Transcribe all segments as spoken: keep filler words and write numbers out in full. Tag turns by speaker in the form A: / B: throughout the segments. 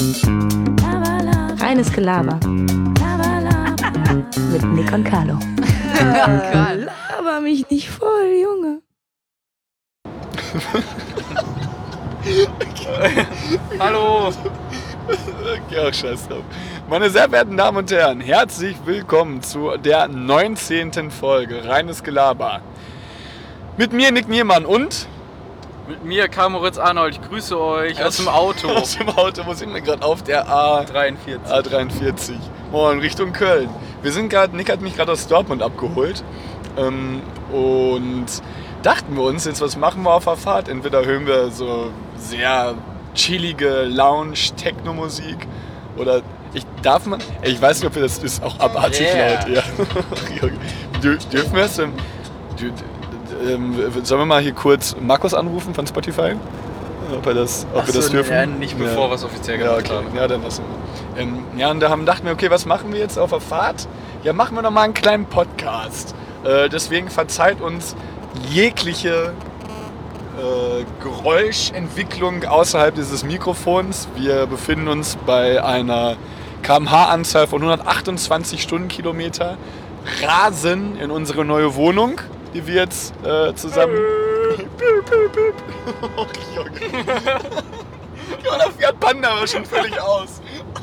A: Reines Gelaber. Mit Nick und Carlo.
B: Laber mich nicht voll, Junge.
C: Hallo.
D: Ja, scheiß drauf. Meine sehr verehrten Damen und Herren, herzlich willkommen zu der neunzehnten Folge Reines Gelaber. Mit mir Nick Niermann und...
C: Mit mir Karl Moritz Arnold, ich grüße euch aus dem Auto.
D: Aus dem Auto, wo sind wir gerade? Auf der A
C: dreiundvierzig.
D: A dreiundvierzig. Oh, in Richtung Köln. Wir sind gerade, Nick hat mich gerade aus Dortmund abgeholt. Ähm, und dachten wir uns, jetzt was machen wir auf der Fahrt? Entweder hören wir so sehr chillige Lounge-Techno-Musik oder ich darf man, ich weiß nicht, ob wir das ist auch abartig
C: Yeah.
D: laut. Ja. Dür- Dürfen wir es? Ähm, dür- ähm, sollen wir mal hier kurz Markus anrufen von Spotify? Ob wir das, ob
C: Ach
D: wir das
C: so,
D: dürfen?
C: Ja, nicht bevor
D: Ja.
C: wir es offiziell
D: Ja,
C: gemacht
D: okay.
C: haben.
D: Ja, dann lassen wir. Ähm, ja, und da haben, dachten wir, okay, was machen wir jetzt auf der Fahrt? Ja, machen wir noch mal einen kleinen Podcast. Äh, deswegen verzeiht uns jegliche äh, Geräuschentwicklung außerhalb dieses Mikrofons. Wir befinden uns bei einer Kilometer pro Stunde Anzahl von hundertachtundzwanzig Stundenkilometer, rasen in unsere neue Wohnung, die wir jetzt äh, zusammen... Oh, Junge. Ja, der Fiat Panda war schon völlig aus.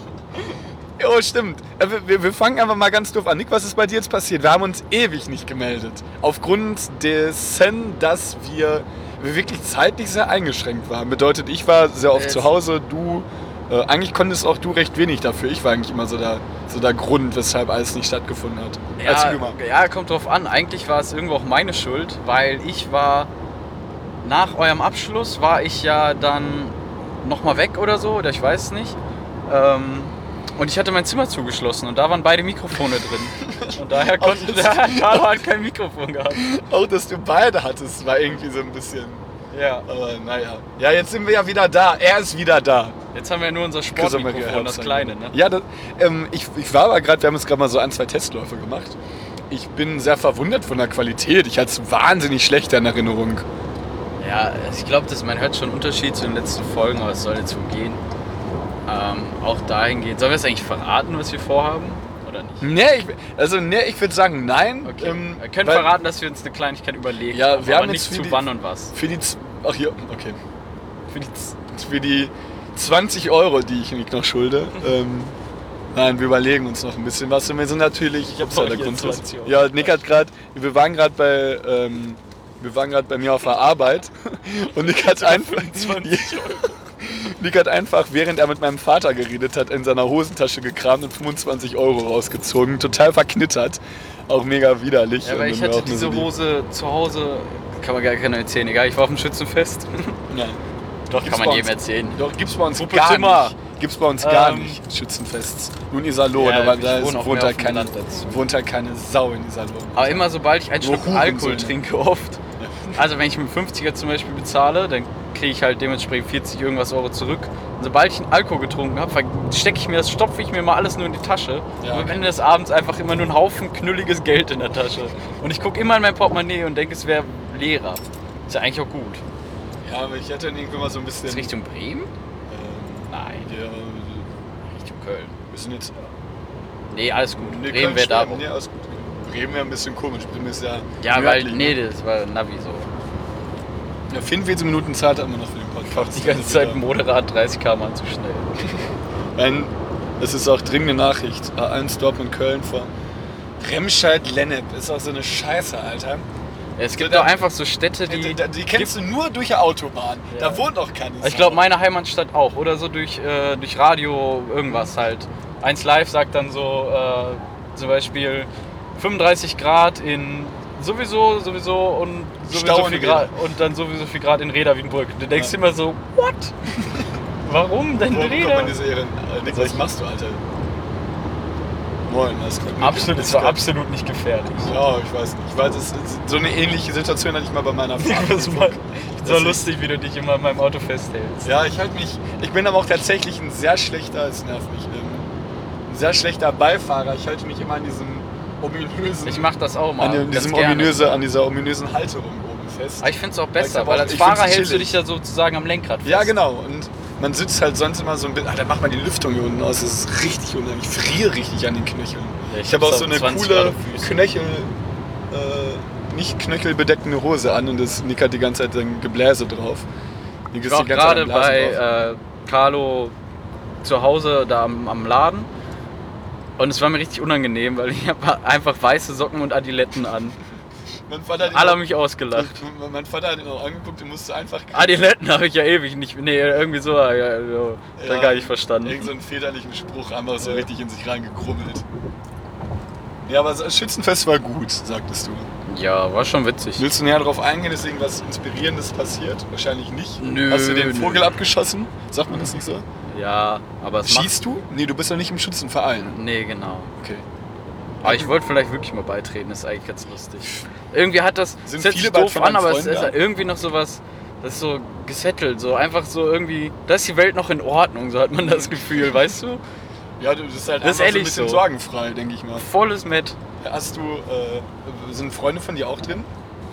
D: Oh, stimmt. Wir, wir fangen einfach mal ganz doof an. Nick, was ist bei dir jetzt passiert? Wir haben uns ewig nicht gemeldet. Aufgrund dessen, dass wir, wir wirklich zeitlich sehr eingeschränkt waren. Bedeutet, ich war sehr oft
C: Yes.
D: zu Hause, du... Äh, eigentlich konntest auch du recht wenig dafür. Ich war eigentlich immer so der, so der Grund, weshalb alles nicht stattgefunden hat. Erzähl
C: Ja,
D: du mal.
C: ja, kommt drauf an. Eigentlich war es irgendwo auch meine Schuld, weil ich war, nach eurem Abschluss war ich ja dann nochmal weg oder so, oder ich weiß es nicht. Ähm, und ich hatte mein Zimmer zugeschlossen und da waren beide Mikrofone drin. Und daher konnte der Carlo halt kein Mikrofon gehabt.
D: Auch, dass du beide hattest, war irgendwie so ein bisschen...
C: Ja.
D: Aber naja. Ja, jetzt sind wir ja wieder da. Er ist wieder da.
C: Jetzt haben wir ja nur unser
D: Grüße mal,
C: Sportmikrofon, das
D: Herbst-
C: kleine, ne?
D: Ja, das, ähm, ich, ich war aber gerade, wir haben jetzt gerade mal so ein, zwei Testläufe gemacht. Ich bin sehr verwundert von der Qualität. Ich hatte es wahnsinnig schlecht in Erinnerung.
C: Ja, ich glaube, man hört schon einen Unterschied zu den letzten Folgen, aber es soll jetzt wohl gehen. Ähm, auch dahingehend. Sollen wir es eigentlich verraten, was wir vorhaben? Oder nicht?
D: Nee, ich, also nee, ich würde sagen nein.
C: Okay.
D: Ähm,
C: wir können
D: weil
C: verraten, dass wir uns eine Kleinigkeit überlegen
D: Ja,
C: haben,
D: wir
C: aber
D: haben
C: nicht
D: jetzt für
C: zu
D: die-
C: wann und was.
D: Für die... Z- Ach hier, okay. Für die, Z- für die zwanzig Euro, die ich Nick noch schulde, ähm, nein, wir überlegen uns noch ein bisschen was. Und wir sind natürlich... Ich
C: hab auch hier zwanzig Euro.
D: Ja, Nick hat gerade... Wir waren gerade bei... Ähm, wir waren gerade bei mir auf der Arbeit und Nick hat einfach... Nick hat einfach, während er mit meinem Vater geredet hat, in seiner Hosentasche gekramt und fünfundzwanzig Euro rausgezogen. Total verknittert. Auch mega widerlich.
C: Ja, aber
D: Und
C: ich
D: dann war
C: hatte
D: auch nur
C: diese
D: so die-
C: Hose zu Hause, kann man gar keiner erzählen, egal, ich war auf dem Schützenfest.
D: Ja.
C: Doch,
D: Gibt's
C: kann
D: bei
C: man jedem
D: uns-
C: erzählen.
D: Doch, gibt's bei uns
C: Gruppe
D: gar
C: Zimmer.
D: nicht. Gibt's bei uns gar
C: Ähm,
D: nicht. Schützenfests. Nur in Iserlohn,
C: Ja,
D: aber
C: ich
D: da
C: wohne
D: ist,
C: auch
D: wohnt,
C: mehr
D: halt
C: auf dem
D: keine,
C: Land dazu.
D: wohnt halt keine Sau in Iserlohn.
C: Aber immer sobald ich einen
D: Nur
C: Schluck
D: Hurensohn.
C: Alkohol trinke, oft, also wenn ich mit fünfziger zum Beispiel bezahle, dann kriege ich halt dementsprechend vierzig irgendwas Euro zurück. Und sobald ich einen Alkohol getrunken habe, stecke ich mir das, stopfe ich mir mal alles nur in die Tasche.
D: Ja,
C: Und am
D: okay.
C: Ende des Abends einfach immer nur ein Haufen knülliges Geld in der Tasche. Und ich gucke immer in mein Portemonnaie und denke, es wäre leerer. Ist ja eigentlich auch gut.
D: Ja, aber ich hätte dann irgendwie mal so ein bisschen...
C: Ist Richtung Bremen?
D: Ähm,
C: Nein,
D: ja,
C: Richtung Köln.
D: wir sind jetzt...
C: Nee, alles gut.
D: Nee,
C: Bremen wäre da.
D: Nee, alles gut. Bremen wäre ein bisschen komisch. Bremen ist ja...
C: Ja, weil,
D: nördlich,
C: nee,
D: ne?
C: das war Navi so.
D: Ja, vierundvierzig Minuten Zeit hat man noch für den Podcast.
C: Die ganze Zeit moderat dreißig Kilometer pro Stunde zu schnell.
D: Ein, es ist auch dringende Nachricht. A eins Dortmund Köln vor Remscheid-Lennep. Ist auch so eine Scheiße, Alter.
C: Es gibt
D: Da-
C: auch einfach so Städte,
D: Die,
C: die...
D: die, die kennst du nur durch die Autobahn.
C: Ja.
D: Da wohnt auch keine
C: Ich
D: Sau.
C: glaube, meine Heimatstadt auch. Oder so durch, äh, durch Radio irgendwas halt. eins Live sagt dann so, äh, zum Beispiel fünfunddreißig Grad in sowieso, sowieso und sowieso
D: Stau in
C: viel
D: Reda.
C: Grad und dann sowieso viel Grad in Reda Wienbrück. Du denkst
D: Ja.
C: immer so, what? Warum denn
D: Wo kommt
C: Reda?
D: man diese Ehren? Äh, Nick, was machst du, Alter? Moin, alles gut.
C: Absolut, es war absolut nicht gefährlich.
D: Ja, ich weiß nicht. Ich weiß, es ist so eine ähnliche Situation hatte ich mal bei meiner Fahrt.
C: Das ist mal so
D: Das ist-
C: lustig, wie du dich immer in meinem Auto festhältst.
D: Ja, ich halte mich. Ich bin aber auch tatsächlich ein sehr schlechter, es nervt mich, ähm, ein sehr schlechter Beifahrer. Ich halte mich immer an diesem ominösen.
C: Ich mach das auch mal.
D: an, dem,
C: ganz
D: diesem
C: gerne.
D: ominöse, an dieser ominösen Halterung oben fest.
C: Aber ich finde es auch
D: Weil
C: besser,
D: ich aber
C: weil
D: auch-
C: als
D: ich find's
C: Fahrer hältst du
D: chillig.
C: dich ja sozusagen am Lenkrad fest.
D: Ja, genau. Und man sitzt halt sonst immer so ein bisschen, ah, da macht man die Lüftung hier unten aus, das ist richtig unheimlich, ich friere richtig an den Knöcheln.
C: Ja,
D: ich
C: ich
D: habe auch
C: hab's
D: so
C: auf
D: eine
C: zwanzig
D: coole
C: Grad Füße.
D: Knöchel, äh, nicht knöchelbedeckende Hose an und das Nick hat die ganze Zeit ein Gebläse drauf. Nick
C: Ich
D: ist
C: war auch
D: die ganze Zeit
C: gerade
D: am Blasen
C: bei
D: drauf.
C: äh, Carlo zu Hause da am, am Laden und es war mir richtig unangenehm, weil ich habe einfach weiße Socken und Adiletten an.
D: Mein Vater hat ihn
C: Alle
D: auch-
C: haben mich ausgelacht.
D: Mein Vater hat ihn auch angeguckt und musste einfach...
C: Adiletten habe ich ja ewig nicht, nee, irgendwie so, ja, ja, ja, gar nicht verstanden.
D: Irgend so einen väterlichen Spruch einfach so richtig in sich reingekrummelt. Ja, aber das Schützenfest war gut, sagtest du.
C: Ja, war schon witzig.
D: Willst du näher darauf eingehen, ist irgendwas Inspirierendes passiert? Wahrscheinlich nicht.
C: Nö,
D: Hast du den
C: nö.
D: Vogel abgeschossen? Sagt man das nicht so?
C: Ja, aber es macht...
D: Schießt du? Nee, du bist doch nicht im Schützenverein.
C: Nee, genau.
D: Okay.
C: Aber ich wollte vielleicht wirklich mal beitreten, das ist eigentlich ganz lustig. Irgendwie hat das,
D: Sind
C: das hört
D: viele
C: sich
D: bald
C: doof
D: von
C: an,
D: deinen
C: aber es
D: Freunden
C: ist
D: da?
C: irgendwie noch sowas, das ist so gesettelt, so einfach so irgendwie, da ist die Welt noch in Ordnung, so hat man das Gefühl, weißt du?
D: Ja, du bist halt
C: Das ist
D: einfach so ein
C: ehrlich
D: bisschen
C: so.
D: sorgenfrei, denke ich mal.
C: Volles Met.
D: Hast du, äh, sind Freunde von dir auch drin?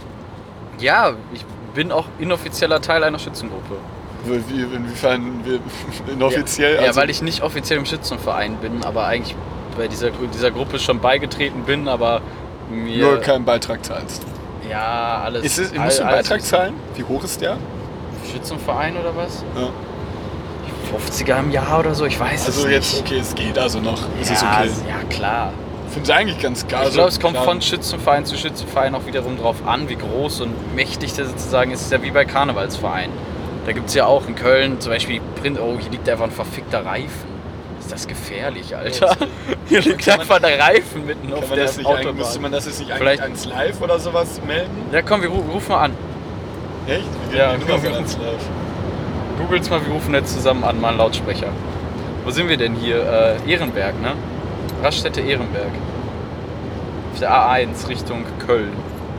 C: Ja, ich bin auch inoffizieller Teil einer Schützengruppe.
D: Wie, inwiefern wir, inoffiziell?
C: Ja,
D: Also-
C: weil ich nicht offiziell im Schützenverein bin, aber eigentlich bei dieser, dieser Gruppe schon beigetreten bin, aber mir...
D: Nur keinen Beitrag zahlst.
C: Ja, alles...
D: Ist es, musst du einen
C: all- alles-
D: Beitrag zahlen? Wie hoch ist der?
C: Schützenverein oder was?
D: Ja.
C: fünfziger im Jahr oder so, ich weiß
D: Also
C: es
D: jetzt,
C: nicht.
D: okay, es geht also noch. Es
C: ja,
D: ist okay.
C: ja, klar.
D: Finde ich eigentlich ganz geil.
C: Ich glaube, es kommt
D: klar.
C: von Schützenverein zu Schützenverein auch wiederum drauf an, wie groß und mächtig der sozusagen ist. Es ist ja wie bei Karnevalsvereinen. Da gibt es ja auch in Köln zum Beispiel, Print, oh, hier liegt einfach ein verfickter Reifen. Ist das gefährlich, Alter? Hier liegt
D: Kann man-
C: einfach der Reifen mitten
D: Kann
C: auf
D: man
C: der
D: das nicht eigentlich,
C: Autobahn.
D: müsste man das jetzt nicht eigentlich
C: Vielleicht-
D: ans Live oder sowas melden?
C: Ja, komm, wir ru- rufen mal an.
D: Echt? Wir
C: Ja,
D: gehen die Nummer
C: wir-
D: von ans Live.
C: Googelt's mal, wir rufen jetzt zusammen an, mal einen Lautsprecher. Wo sind wir denn hier? Äh, Ehrenberg, ne? Raststätte Ehrenberg. Auf der A eins Richtung Köln.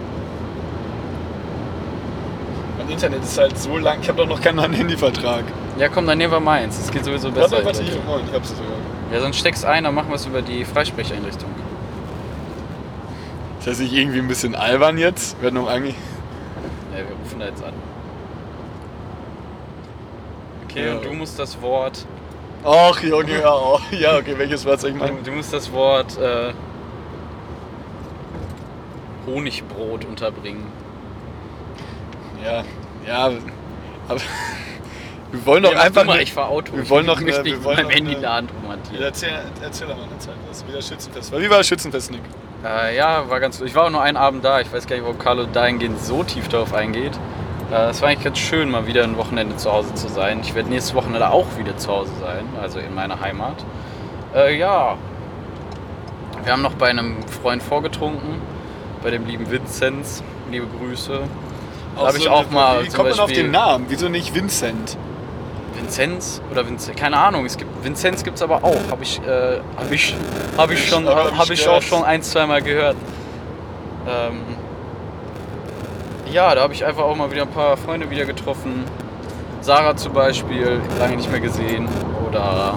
D: Mein Internet ist halt so lang, ich habe doch noch keinen neuen Handyvertrag.
C: Ja, komm, dann nehmen wir meins. Das geht sowieso besser.
D: Warte, warte, hier, Moin, ich hab's sogar.
C: Ja, sonst steckst ein, dann machen wir es über die Freisprecheinrichtung.
D: Ist das nicht irgendwie ein bisschen albern jetzt? Wir werden doch eigentlich...
C: Ja, wir rufen da jetzt an. Okay,
D: Ja.
C: und du musst das Wort...
D: Ach, Junge, ja, oh. Ja, okay, welches Wort soll ich
C: Du,
D: machen?
C: du musst das Wort äh, Honigbrot unterbringen.
D: Ja, ja, aber... Wir wollen doch
C: Ja, mach
D: einfach...
C: du mal,
D: eine-
C: ich fahr Auto.
D: wir wollen
C: ich
D: noch
C: möchte
D: eine-
C: nicht
D: wir
C: mit
D: wollen
C: meinem
D: noch
C: Handy
D: eine-
C: laden
D: Ja,
C: romantieren.
D: erzähl, erzähl doch mal eine Zeit, was wie das Schützenfest war. Wie war das Schützenfest, Nick?
C: Äh, ja, war ganz. Ich war auch nur einen Abend da. Ich weiß gar nicht, ob Carlo dahingehend so tief darauf eingeht. Äh, es war eigentlich ganz schön, mal wieder ein Wochenende zu Hause zu sein. Ich werde nächstes Wochenende auch wieder zu Hause sein, also in meiner Heimat. Äh, ja. Wir haben noch bei einem Freund vorgetrunken, bei dem lieben Vinzenz. Liebe Grüße. Da habe ich
D: so
C: auch
D: eine-
C: mal
D: Wie
C: zum
D: kommt man auf
C: Beispiel
D: den Namen? Wieso nicht Vincent?
C: Vinzenz oder Vinzenz, keine Ahnung. Es gibt Vinzenz gibt's aber auch. Habe ich, äh, habe ich, habe ich schon,
D: Aber hab ich
C: habe ich
D: gehört.
C: auch schon ein, zwei Mal gehört. Ähm, ja, da habe ich einfach auch mal wieder ein paar Freunde wieder getroffen. Sarah zum Beispiel, lange nicht mehr gesehen. Oder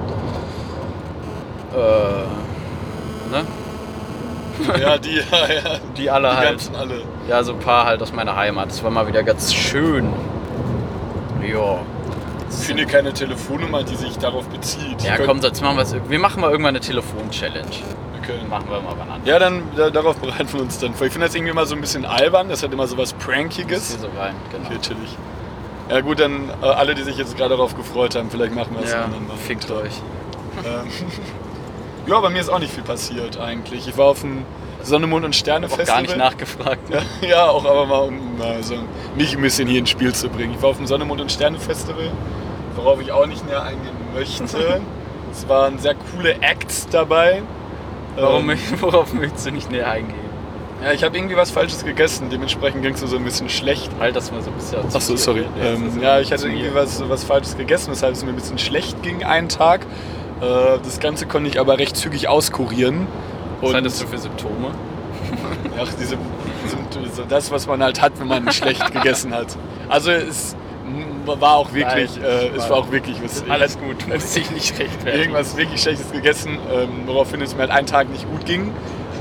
C: äh, ne?
D: Ja, die, ja, ja.
C: Die alle
D: Die
C: halt.
D: ganzen alle.
C: Ja, so ein paar halt aus meiner Heimat. Das war mal wieder ganz schön. Ja.
D: Ich finde keine Telefonnummer, die sich darauf bezieht.
C: Ja,
D: Könnt-
C: komm, jetzt machen wir es. Wir machen mal irgendwann eine Telefon-Challenge.
D: Okay.
C: Machen wir mal wann an.
D: Ja, dann da, darauf bereiten wir uns dann vor. Ich finde das irgendwie immer so ein bisschen albern. Das hat immer so was
C: Ist
D: Prankiges.
C: hier so rein, genau.
D: Okay, chillig. Ja gut, dann äh, alle, die sich jetzt gerade darauf gefreut haben, vielleicht machen wir es
C: Ja,
D: anderen Mal.
C: fickt euch.
D: Ähm, ja, bei mir ist auch nicht viel passiert eigentlich. Ich war auf dem Sonne, Mond und Sterne
C: Auch
D: Festival.
C: gar nicht nachgefragt. Ne?
D: Ja, auch aber mal, um mal so mich ein bisschen hier ins Spiel zu bringen. Ich war auf dem Sonne, Mond und Sterne Festival, worauf ich auch nicht näher eingehen möchte. Es waren sehr coole Acts dabei.
C: Warum,
D: Ähm,
C: möcht- worauf möchtest du nicht näher eingehen?
D: Ja, ich habe irgendwie was Falsches gegessen, dementsprechend ging es mir so ein bisschen schlecht.
C: Halt das mal so ein bisschen.
D: Achso, sorry. Ähm, ja, ich hatte irgendwie was, was Falsches gegessen, weshalb es mir ein bisschen schlecht ging einen Tag. Äh, das Ganze konnte ich aber recht zügig auskurieren.
C: Was
D: Und
C: hattest du für Symptome?
D: ach, diese sind so das, was man halt hat, wenn man schlecht gegessen hat. Also es war auch wirklich,
C: Nein,
D: äh, es
C: war-
D: war auch wirklich was.
C: Alles gut, du musst dich nicht rechtfertigen.
D: Irgendwas wirklich Schlechtes gegessen, ähm, woraufhin es mir halt einen Tag nicht gut ging.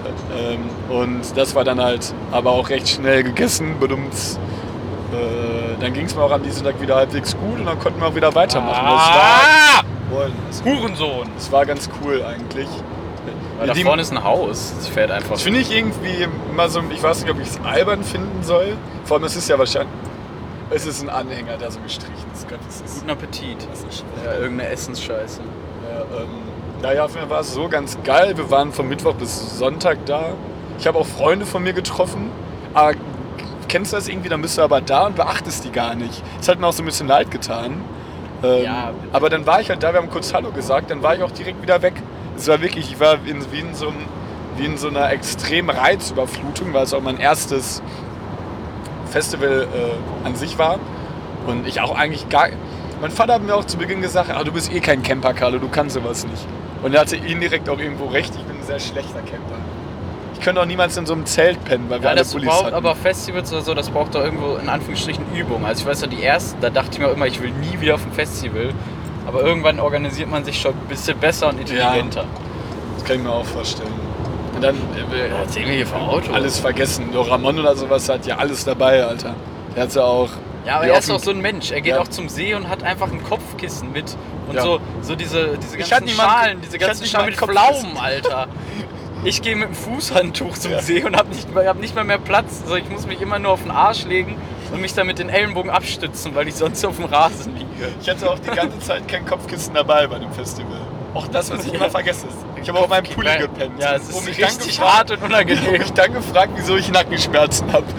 D: Ähm, und das war dann halt aber auch recht schnell gegessen. Bedummt, äh, dann ging es mir auch an diesem Tag wieder halbwegs gut und dann konnten wir auch wieder weitermachen.
C: Ah!
D: Das war, das,
C: Hurensohn!
D: das war ganz cool eigentlich.
C: Weil da
D: Die-
C: vorne ist ein Haus. Das fährt einfach.
D: Das finde ich irgendwie immer so, ich weiß nicht, ob ich es albern finden soll. Vor allem, es ist ja wahrscheinlich, es ist ein Anhänger, der so gestrichen ist. Gott, das ist,
C: Guten Appetit.
D: das ist
C: Ja, irgendeine Essensscheiße.
D: Ja, ähm, naja, auf jeden Fall war es so ganz geil. Wir waren von Mittwoch bis Sonntag da. Ich habe auch Freunde von mir getroffen. Aber kennst du das irgendwie? Dann bist du aber da und beachtest die gar nicht. Es hat mir auch so ein bisschen leid getan. Ähm,
C: Ja.
D: Aber dann war ich halt da, wir haben kurz Hallo gesagt, dann war ich auch direkt wieder weg. Es war wirklich, ich war in, wie, in so einem, wie in so einer extremen Reizüberflutung, weil es auch mein erstes Festival äh, an sich war. Und ich auch eigentlich gar... Mein Vater hat mir auch zu Beginn gesagt, ah, du bist eh kein Camper, Carlo, du kannst sowas nicht. Und er hatte indirekt auch irgendwo recht, ich bin ein sehr schlechter Camper. Ich könnte auch niemals in so einem Zelt pennen, weil wir
C: Ja,
D: alle
C: das
D: Pullis
C: überhaupt,
D: hatten.
C: aber Festivals oder so, das braucht doch irgendwo in Anführungsstrichen Übung. Also ich weiß ja, die ersten, da dachte ich mir auch immer, ich will nie wieder auf ein Festival. Aber irgendwann organisiert man sich schon ein bisschen besser und intelligenter.
D: Das kann ich mir auch vorstellen. Und dann äh,
C: Was sehen wir hier für Auto?
D: alles vergessen. Der Ramon oder sowas hat ja alles dabei, Alter. Der hat ja auch...
C: Ja, aber
D: wie
C: er ist
D: offen-
C: auch so ein Mensch. Er geht
D: Ja.
C: auch zum See und hat einfach ein Kopfkissen mit. Und
D: Ja.
C: so, so diese, diese
D: Ich
C: ganzen
D: hatte niemand-
C: Schalen, diese
D: ich hatte
C: ganzen
D: nicht
C: Schalen
D: mal
C: mit
D: ein Kopfkissen.
C: Pflaumen, Alter. Ich gehe mit dem Fußhandtuch zum
D: Ja.
C: See und habe nicht, mehr- hab nicht mal mehr Platz. Also ich muss mich immer nur auf den Arsch legen und mich dann mit den Ellenbogen abstützen, weil ich sonst auf dem Rasen liege.
D: Ich hatte auch die ganze Zeit kein Kopfkissen dabei bei dem Festival. Auch das, was ich immer vergesse. Ich habe auf meinem Pulli
C: Nein.
D: gepennt.
C: Ja, es ist
D: Und mich dann
C: richtig
D: gefragt-
C: hart und unangenehm.
D: Ich dann gefragt, wieso ich Nackenschmerzen habe.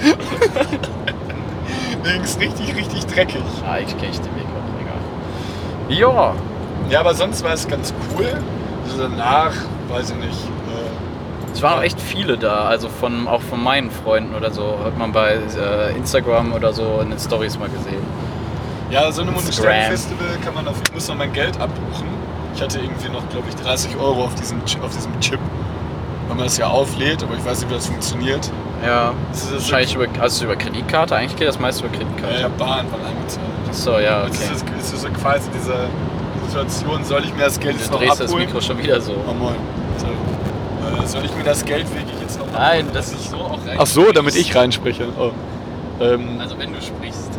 D: Mir ging es richtig, richtig dreckig.
C: Ja, ich kenne den Weg auch, egal. Ja,
D: Ja, aber sonst war es ganz cool. Also danach, weiß ich nicht. Äh,
C: es waren auch echt viele da, also von, auch von meinen Freunden oder so, hat man bei äh, Instagram oder so in den Stories mal gesehen.
D: ja, so eine
C: Instagram.
D: Monsterfestival kann man auf, ich muss noch mein Geld abbuchen. Ich hatte irgendwie noch, glaube ich, dreißig Euro auf diesem, Ch- auf diesem Chip, weil man das ja auflädt, aber ich weiß nicht, wie das funktioniert.
C: Ja,
D: Das ist
C: wahrscheinlich über, also über Kreditkarte, eigentlich geht das meist über Kreditkarte.
D: Ja, ich habe Baranfall eingezahlt.
C: So, ja,
D: Jetzt
C: okay.
D: ist es es ist so quasi diese Situation, soll ich mir das Geld jetzt
C: Du
D: noch
C: drehst das
D: abholen?
C: Mikro schon wieder so.
D: Oh moin. Sorry. Äh, soll ich mir das Geld wirklich jetzt noch
C: Nein,
D: abholen?
C: das ist so auch rein.
D: Ach so, damit ich reinspreche. Oh. Ähm,
C: Also wenn du sprichst.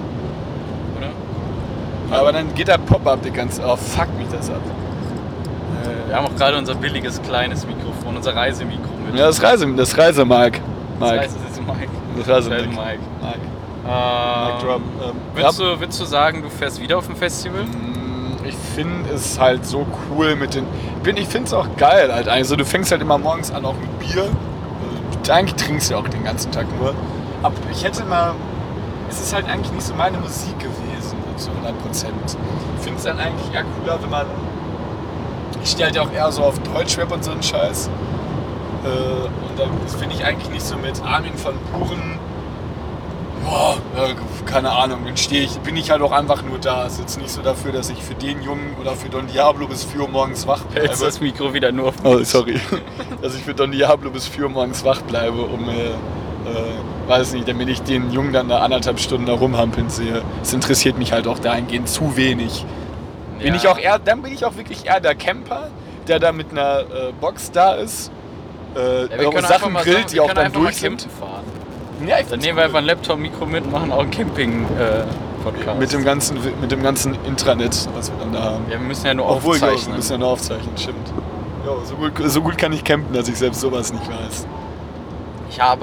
C: Oder?
D: aber dann geht der Pop-Up die ganze... Oh, fuck mich das ab.
C: Wir haben auch gerade unser billiges kleines Mikrofon, unser Reisemikro mit.
D: Ja, das Reise, das Reisemark.
C: das
D: Mike.
C: heißt, es ist Mike.
D: Das Reise
C: Mike.
D: Mike.
C: Mike.
D: Mike.
C: Ähm,
D: Mike Drop. Ähm,
C: Würdest, du, würdest du sagen, du fährst wieder auf ein Festival?
D: Mm, Ich finde es halt so cool mit den... bin- Ich finde es auch geil halt eigentlich. So, du fängst halt immer morgens an auch mit Bier. Äh, Eigentlich trinkst du ja auch den ganzen Tag nur. Aber ich hätte mal... Es ist halt eigentlich nicht so meine Musik gewesen, so zu hundert Prozent. Ich finde es dann eigentlich eher cooler, wenn man... Ich stehe halt ja auch eher so auf Deutschrap und so einen Scheiß. Äh, und dann finde ich eigentlich nicht so mit Armin van Buuren... Boah, äh, keine Ahnung, dann stehe ich, bin ich halt auch einfach nur da. Es ist jetzt nicht so dafür, dass ich für den Jungen oder für Don Diablo bis vier Uhr morgens wach bleibe.
C: Hältst das Mikro wieder nur auf
D: Oh, sorry. Dass ich für Don Diablo bis vier Uhr morgens wach bleibe, um, äh, äh, weiß nicht, damit ich den Jungen dann da anderthalb Stunden da rumhampeln sehe. Es interessiert mich halt auch dahingehend zu wenig. Bin
C: Ja.
D: ich auch eher, dann bin ich auch wirklich eher der Camper, der da mit einer äh, Box da ist, äh,
C: Ja, wir
D: auch
C: können einfach
D: Sachen
C: mal
D: grillt,
C: sagen,
D: die
C: wir
D: auch
C: können
D: dann
C: einfach mal
D: durch sind.
C: campen fahren.
D: Ja, ich
C: Dann
D: find's
C: nehmen wir
D: cool.
C: einfach ein Laptop, Mikro mit und machen auch einen Camping-Podcast.
D: Mit dem ganzen, mit dem ganzen Intranet, was wir dann da haben.
C: Ja, wir müssen ja nur
D: Obwohl, ja, wir
C: aufzeichnen.
D: müssen ja nur aufzeichnen, stimmt. Jo, so, gut, so gut kann ich campen, dass ich selbst sowas nicht weiß.
C: Ich habe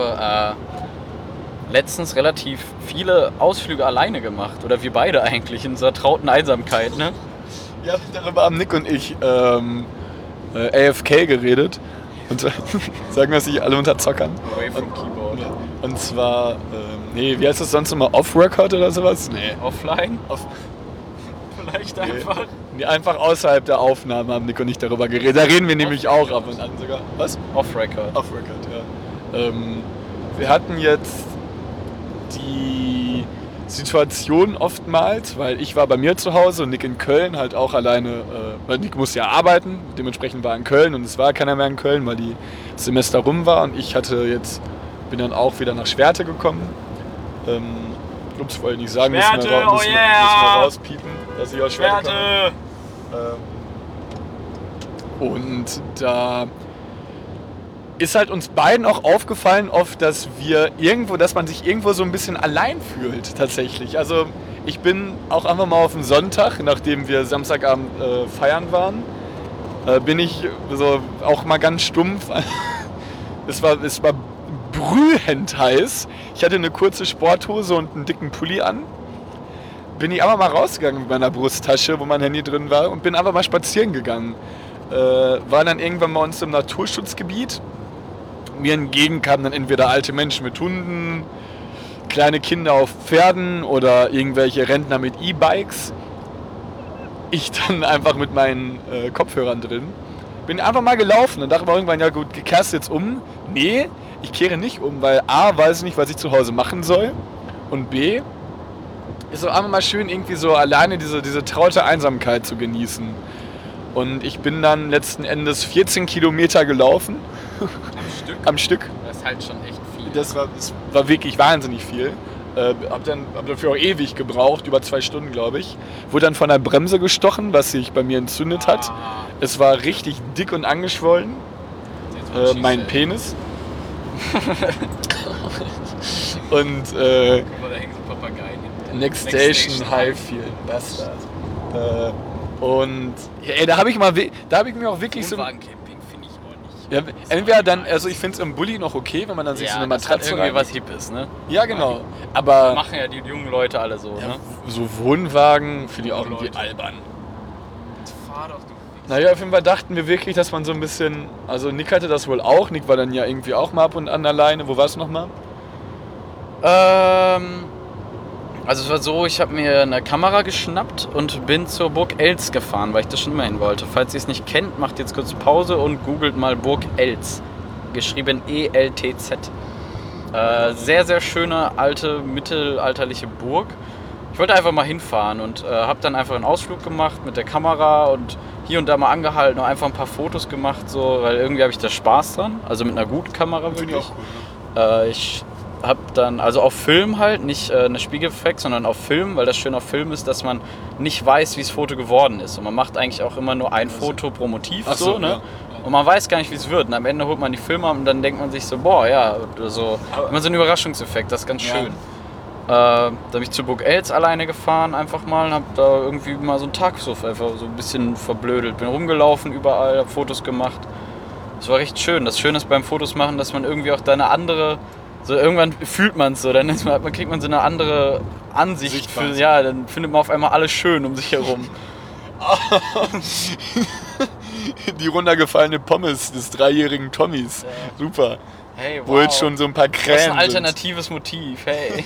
C: äh, letztens relativ viele Ausflüge alleine gemacht. Oder wir beide eigentlich in unserer trauten Einsamkeit, ne?
D: Ja, darüber haben Nick und ich ähm, äh, A F K geredet. Und sagen wir es nicht alle unter Zockern.
C: Away from Keyboard.
D: Ja. Und zwar, ähm, nee, wie heißt das sonst nochmal? Off-Record oder sowas? Nee.
C: Offline?
D: Off
C: Vielleicht
D: Nee.
C: einfach.
D: nee, einfach außerhalb der Aufnahme haben Nick und ich darüber geredet. Da reden wir nämlich auch ab und an sogar. Was?
C: Off-Record.
D: Off-Record, ja. Ähm, wir hatten jetzt die Situation oftmals, weil ich war bei mir zu Hause und Nick in Köln halt auch alleine, äh, weil Nick muss ja arbeiten, dementsprechend war er in Köln und es war keiner mehr in Köln, weil die Semester rum war und ich hatte jetzt, bin dann auch wieder nach Schwerte gekommen. Ähm, ups, wollte ich nicht sagen, müssen wir,
C: Schwerte,
D: ra- müssen,
C: oh
D: wir-
C: yeah!
D: müssen wir rauspiepen, dass ich aus Schwerte komme.
C: Werte!
D: Ähm, und da ist halt uns beiden auch aufgefallen oft, dass wir irgendwo, dass man sich irgendwo so ein bisschen allein fühlt tatsächlich. Also ich bin auch einfach mal auf den Sonntag, nachdem wir Samstagabend äh, feiern waren, äh, bin ich so auch mal ganz stumpf. es war, es war brühend heiß. Ich hatte eine kurze Sporthose und einen dicken Pulli an. Bin ich einfach mal rausgegangen mit meiner Brusttasche, wo mein Handy drin war, und bin einfach mal spazieren gegangen. Äh, war dann irgendwann bei uns im Naturschutzgebiet. Mir entgegen kamen dann entweder alte Menschen mit Hunden, kleine Kinder auf Pferden oder irgendwelche Rentner mit E-Bikes. Ich dann einfach mit meinen äh, Kopfhörern drin. Bin einfach mal gelaufen und dachte mir irgendwann, ja gut, kehrst du jetzt um? Nee, ich kehre nicht um, weil A, weiß ich nicht, was ich zu Hause machen soll, und B, ist auch einfach mal schön, irgendwie so alleine diese, diese traute Einsamkeit zu genießen. Und ich bin dann letzten Endes vierzehn Kilometer gelaufen.
C: Am Stück?
D: Am Stück.
C: Das ist halt schon echt viel.
D: Das war, das war wirklich wahnsinnig viel. Äh, hab, dann, hab dafür auch ewig gebraucht, über zwei Stunden, glaube ich. Wurde dann von der Bremse gestochen, was sich bei mir entzündet hat.
C: Ah.
D: Es war richtig dick und angeschwollen. Äh, mein Penis. Und äh,
C: Guck mal, da hängt so ein Papagei hinten.
D: Next Station Highfield, Bastard. Äh, und ja, ey, da habe ich mal, we- da habe ich mir auch wirklich so.
C: Wohnwagencamping finde ich auch nicht.
D: Ja, entweder dann, also ich finde es im Bulli noch okay, wenn man dann sich
C: ja,
D: so eine
C: das hat
D: Matratze
C: irgendwie
D: rein-
C: was Hippes, ne?
D: Ja, genau. Aber
C: Machen ja die jungen Leute alle so,
D: ja,
C: ne?
D: so Wohnwagen finde ich auch irgendwie
C: Leute.
D: albern.
C: Fahr doch, du.
D: Naja, auf jeden Fall dachten wir wirklich, dass man so ein bisschen, also Nick hatte das wohl auch, Nick war dann ja irgendwie auch mal ab und an alleine. Wo warst du nochmal?
C: Ähm, also es war so, ich habe mir eine Kamera geschnappt und bin zur Burg Eltz gefahren, weil ich das schon immer hin wollte. Falls ihr es nicht kennt, macht jetzt kurz Pause und googelt mal Burg Eltz. Geschrieben E L T Z. Äh, sehr, sehr schöne, alte, mittelalterliche Burg. Ich wollte einfach mal hinfahren und äh, habe dann einfach einen Ausflug gemacht mit der Kamera und hier und da mal angehalten und einfach ein paar Fotos gemacht, so, weil irgendwie habe ich da Spaß dran. Also mit einer guten Kamera
D: Finde
C: wirklich.
D: ich auch cool. Ne?
C: Äh, ich habe dann, also auf Film halt, nicht äh, eine Spiegelreflex, sondern auf Film, weil das Schöne auf Film ist, dass man nicht weiß, wie das Foto geworden ist. Und man macht eigentlich auch immer nur ein Foto pro Motiv,
D: Ach so,
C: so, ne?
D: ja.
C: Und man weiß gar nicht, wie es wird. Und am Ende holt man die Filme und dann denkt man sich so, boah, ja, oder so.
D: Aber-
C: Immer so einen Überraschungseffekt, das ist ganz
D: Ja.
C: schön. Äh, da bin ich zu Burg Eltz alleine gefahren einfach mal und hab da irgendwie mal so einen Tag so einfach so ein bisschen verblödelt. Bin rumgelaufen überall, hab Fotos gemacht. Das war recht schön. Das Schöne ist beim Fotos machen, dass man irgendwie auch da eine andere, so irgendwann fühlt man es so, dann ist man, man kriegt man so eine andere Ansicht für,
D: Sichtweise.
C: ja, dann findet man auf einmal alles schön um sich herum.
D: Die runtergefallene Pommes des dreijährigen Tommys.
C: Ja.
D: Super.
C: Hey, wow.
D: Wo jetzt schon so ein paar
C: Das
D: Krähen
C: ist ein
D: sind.
C: alternatives Motiv, hey.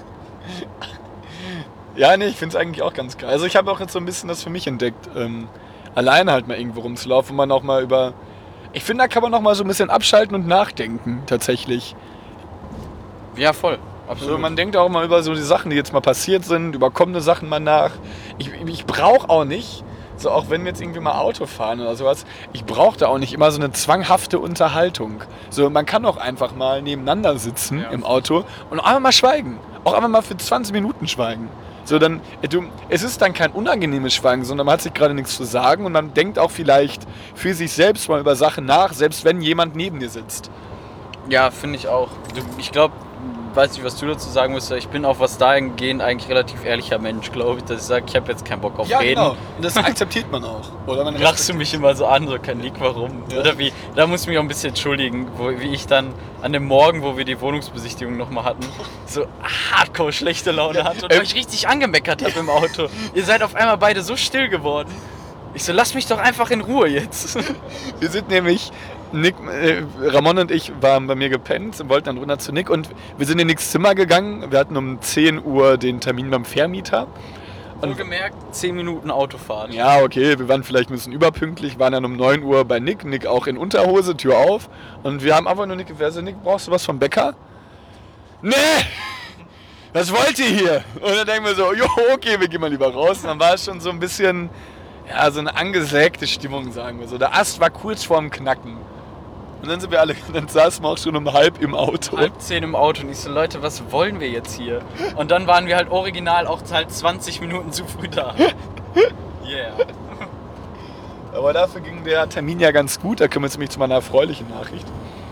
D: Ja, nee, ich finde es eigentlich auch ganz geil. Also ich habe auch jetzt so ein bisschen das für mich entdeckt, ähm, alleine halt mal irgendwo rumzulaufen, wo man auch mal über... Ich finde, da kann man noch mal so ein bisschen abschalten und nachdenken, tatsächlich.
C: Ja, voll.
D: Also man denkt auch mal über so die Sachen, die jetzt mal passiert sind, über kommende Sachen mal nach. Ich, ich brauche auch nicht, so auch wenn wir jetzt irgendwie mal Auto fahren oder sowas, ich brauche da auch nicht immer so eine zwanghafte Unterhaltung. So, man kann auch einfach mal nebeneinander sitzen
C: Ja.
D: im Auto und einfach mal schweigen. Auch einfach mal für zwanzig Minuten schweigen. So, dann, du, es ist dann kein unangenehmes Schweigen, sondern man hat sich gerade nichts zu sagen und man denkt auch vielleicht für sich selbst mal über Sachen nach, selbst wenn jemand neben dir sitzt.
C: Ja, finde ich auch. Du, ich glaube, weiß nicht, was du dazu sagen musst, ich bin auch was dahingehend eigentlich relativ ehrlicher Mensch, glaube ich, dass ich sage, ich habe jetzt keinen Bock auf Reden.
D: Und das akzeptiert man auch. Oder man
C: Lachst du mich immer so an, so kein Nick, warum?
D: Ja.
C: Oder wie? Da muss ich mich auch ein bisschen entschuldigen, wo, wie ich dann an dem Morgen, wo wir die Wohnungsbesichtigung nochmal hatten, so hardcore schlechte Laune
D: Ja,
C: hatte und
D: ähm,
C: euch richtig angemeckert habe im Auto. Ihr seid auf einmal beide so still geworden. Ich so, lass mich doch einfach in Ruhe jetzt.
D: Wir sind nämlich, Nick, äh, Ramon und ich waren bei mir gepennt und wollten dann runter zu Nick und wir sind in Nicks Zimmer gegangen. Wir hatten um zehn Uhr den Termin beim Vermieter. Und
C: Wohlgemerkt, zehn Minuten Autofahren.
D: ja, okay, wir waren vielleicht ein bisschen überpünktlich, waren dann um neun Uhr bei Nick, Nick auch in Unterhose, Tür auf. Und wir haben einfach nur Nick gefragt, so, Nick, brauchst du was vom Bäcker? Nee! Was wollt ihr hier? Und dann denken wir so, jo, okay, wir gehen mal lieber raus. Und dann war es schon so ein bisschen, ja, so eine angesägte Stimmung, sagen wir so. Der Ast war kurz vorm Knacken. Und dann sind wir alle, dann saßen wir auch schon um halb im Auto.
C: Halb zehn im Auto und ich so, Leute, was wollen wir jetzt hier? Und dann waren wir halt original auch halt zwanzig Minuten zu früh da. Yeah.
D: Aber dafür ging der Termin ja ganz gut. Da kommen wir jetzt nämlich zu meiner erfreulichen Nachricht.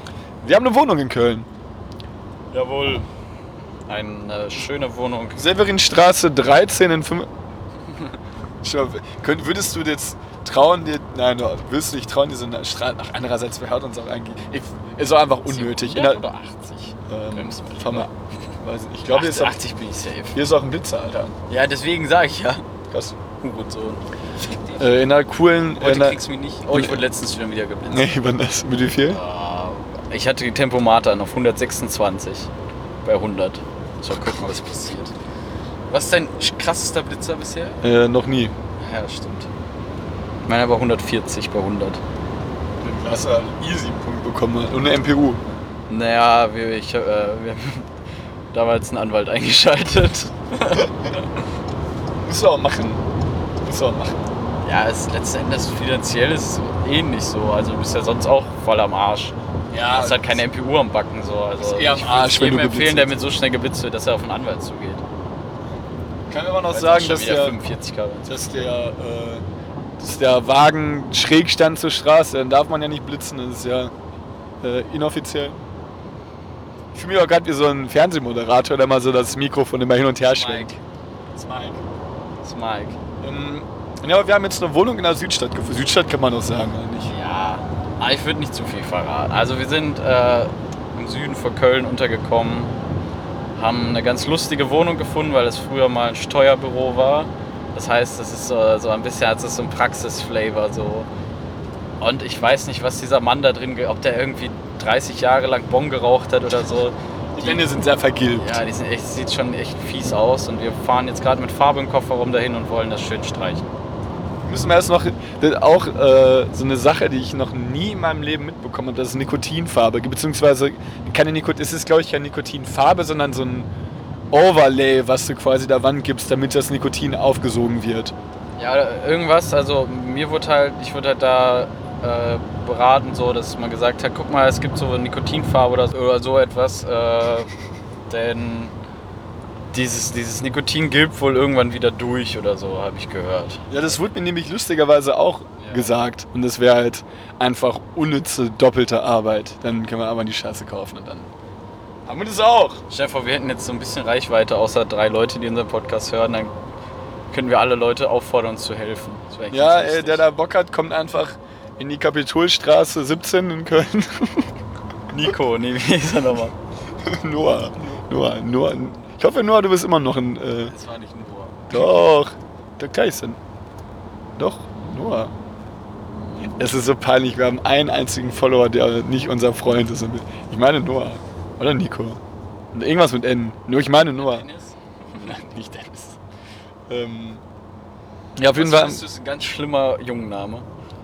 D: Wir haben eine Wohnung in Köln.
C: Jawohl. Eine schöne Wohnung.
D: Severinstraße dreizehn in fünf. Könnt, würdest du jetzt trauen, dir. Nein, würdest du dich trauen, diese Straße. Ach, andererseits, wer hört uns auch eigentlich? Ich, ist auch einfach unnötig. In der,
C: oder achtzig?
D: ähm, fahr mal. Weiß nicht. Ich glaube, hier ist auch,
C: achtzig bin ich safe.
D: hier ist auch ein Blitzer, Alter.
C: Ja, deswegen sage ich ja.
D: Krass.
C: Hurensohn.
D: Äh, in einer coolen.
C: Heute
D: in einer,
C: kriegst du mich nicht. Oh, ich wurde letztens schon wieder geblitzt.
D: nee, wann das? Mit wie viel?
C: Ah, ich hatte die Tempomaten auf hundertsechsundzwanzig bei hundert. So, gucken, was passiert. Was ist dein krassester Blitzer bisher?
D: Äh, noch nie.
C: Ja, das stimmt. Ich meine aber hundertvierzig bei hundert.
D: Den Wasser easy einen Punkt bekommen hat. Und eine M P U.
C: Naja, wir, ich, äh, wir haben damals einen Anwalt eingeschaltet.
D: Musst du auch machen. Musst du auch machen.
C: Ja, es letzten Endes finanziell ist ähnlich so. Also du bist ja sonst auch voll am Arsch.
D: Ja,
C: du hast halt keine M P U am Backen. So. Also
D: ist eher am
C: ich
D: Arsch,
C: würde
D: wenn du
C: jedem empfehlen,
D: geblitzt
C: der mit so schnell geblitzt wird, dass er auf einen Anwalt zugeht.
D: Kann aber noch
C: Weil
D: sagen,
C: schon
D: dass
C: wieder
D: der,
C: fünfundvierzig Kilometer.
D: dass, der, äh, dass der Wagen schräg stand zur Straße. Dann darf man ja nicht blitzen. Das ist ja äh, inoffiziell. Ich fühle mich auch gerade wie so ein Fernsehmoderator, der mal so das Mikrofon immer hin und her schwenkt.
C: Das ist Mike. Das ist Mike.
D: Ähm, ja, aber wir haben jetzt eine Wohnung in der Südstadt gefunden. Südstadt kann man auch sagen, eigentlich.
C: Ja, aber ich würde nicht zu viel verraten. Also wir sind äh, im Süden von Köln untergekommen, haben eine ganz lustige Wohnung gefunden, weil es früher mal ein Steuerbüro war. Das heißt, es ist so, so ein bisschen, als ist so ein Praxisflavor so. Und ich weiß nicht, was dieser Mann da drin, ob der irgendwie dreißig Jahre lang Bon geraucht hat oder so.
D: Die Wände sind sehr vergilbt.
C: Ja, die sind echt, sieht schon echt fies aus und wir fahren jetzt gerade mit Farbe im Kofferraum dahin und wollen das schön streichen.
D: Müssen wir erst noch, das ist auch äh, so eine Sache, die ich noch nie in meinem Leben mitbekommen habe, das ist Nikotinfarbe, beziehungsweise keine Nikotin, es ist glaube ich keine Nikotinfarbe, sondern so ein Overlay, was du quasi der Wand gibst, damit das Nikotin aufgesogen wird.
C: Ja, irgendwas, also mir wurde halt, ich wurde halt da äh, beraten, so, dass man gesagt hat, guck mal, es gibt so eine Nikotinfarbe oder so, oder so etwas, äh, denn dieses, dieses Nikotin gilbt wohl irgendwann wieder durch oder so, habe ich gehört.
D: Ja, das wurde mir nämlich lustigerweise auch
C: Ja.
D: gesagt und das wäre halt einfach unnütze, doppelte Arbeit. Dann können wir aber die Scheiße kaufen und dann haben wir das auch.
C: Stell dir vor, wir hätten jetzt so ein bisschen Reichweite, außer drei Leute, die unseren Podcast hören, dann können wir alle Leute auffordern, uns zu helfen. Das wäre echt
D: Ja,
C: ganz
D: ey,
C: lustig.
D: der da Bock hat, kommt einfach in die Kapitolstraße siebzehn in Köln.
C: Nico, nee, wie ist er nochmal?
D: Noah. Noah, Noah. Ich hoffe, Noah, du bist immer noch ein. Äh,
C: Das war nicht Noah.
D: doch, der Tyson. Doch, Noah. Es ist so peinlich, wir haben einen einzigen Follower, der nicht unser Freund ist. Ich meine Noah. Oder Nico. Und irgendwas mit N. Nur ich meine Noah.
C: Dennis?
D: Nein, nicht Dennis. Ähm, ja, auf jeden
C: Was
D: Fall.
C: findest du, ist ein ganz schlimmer Jungenname.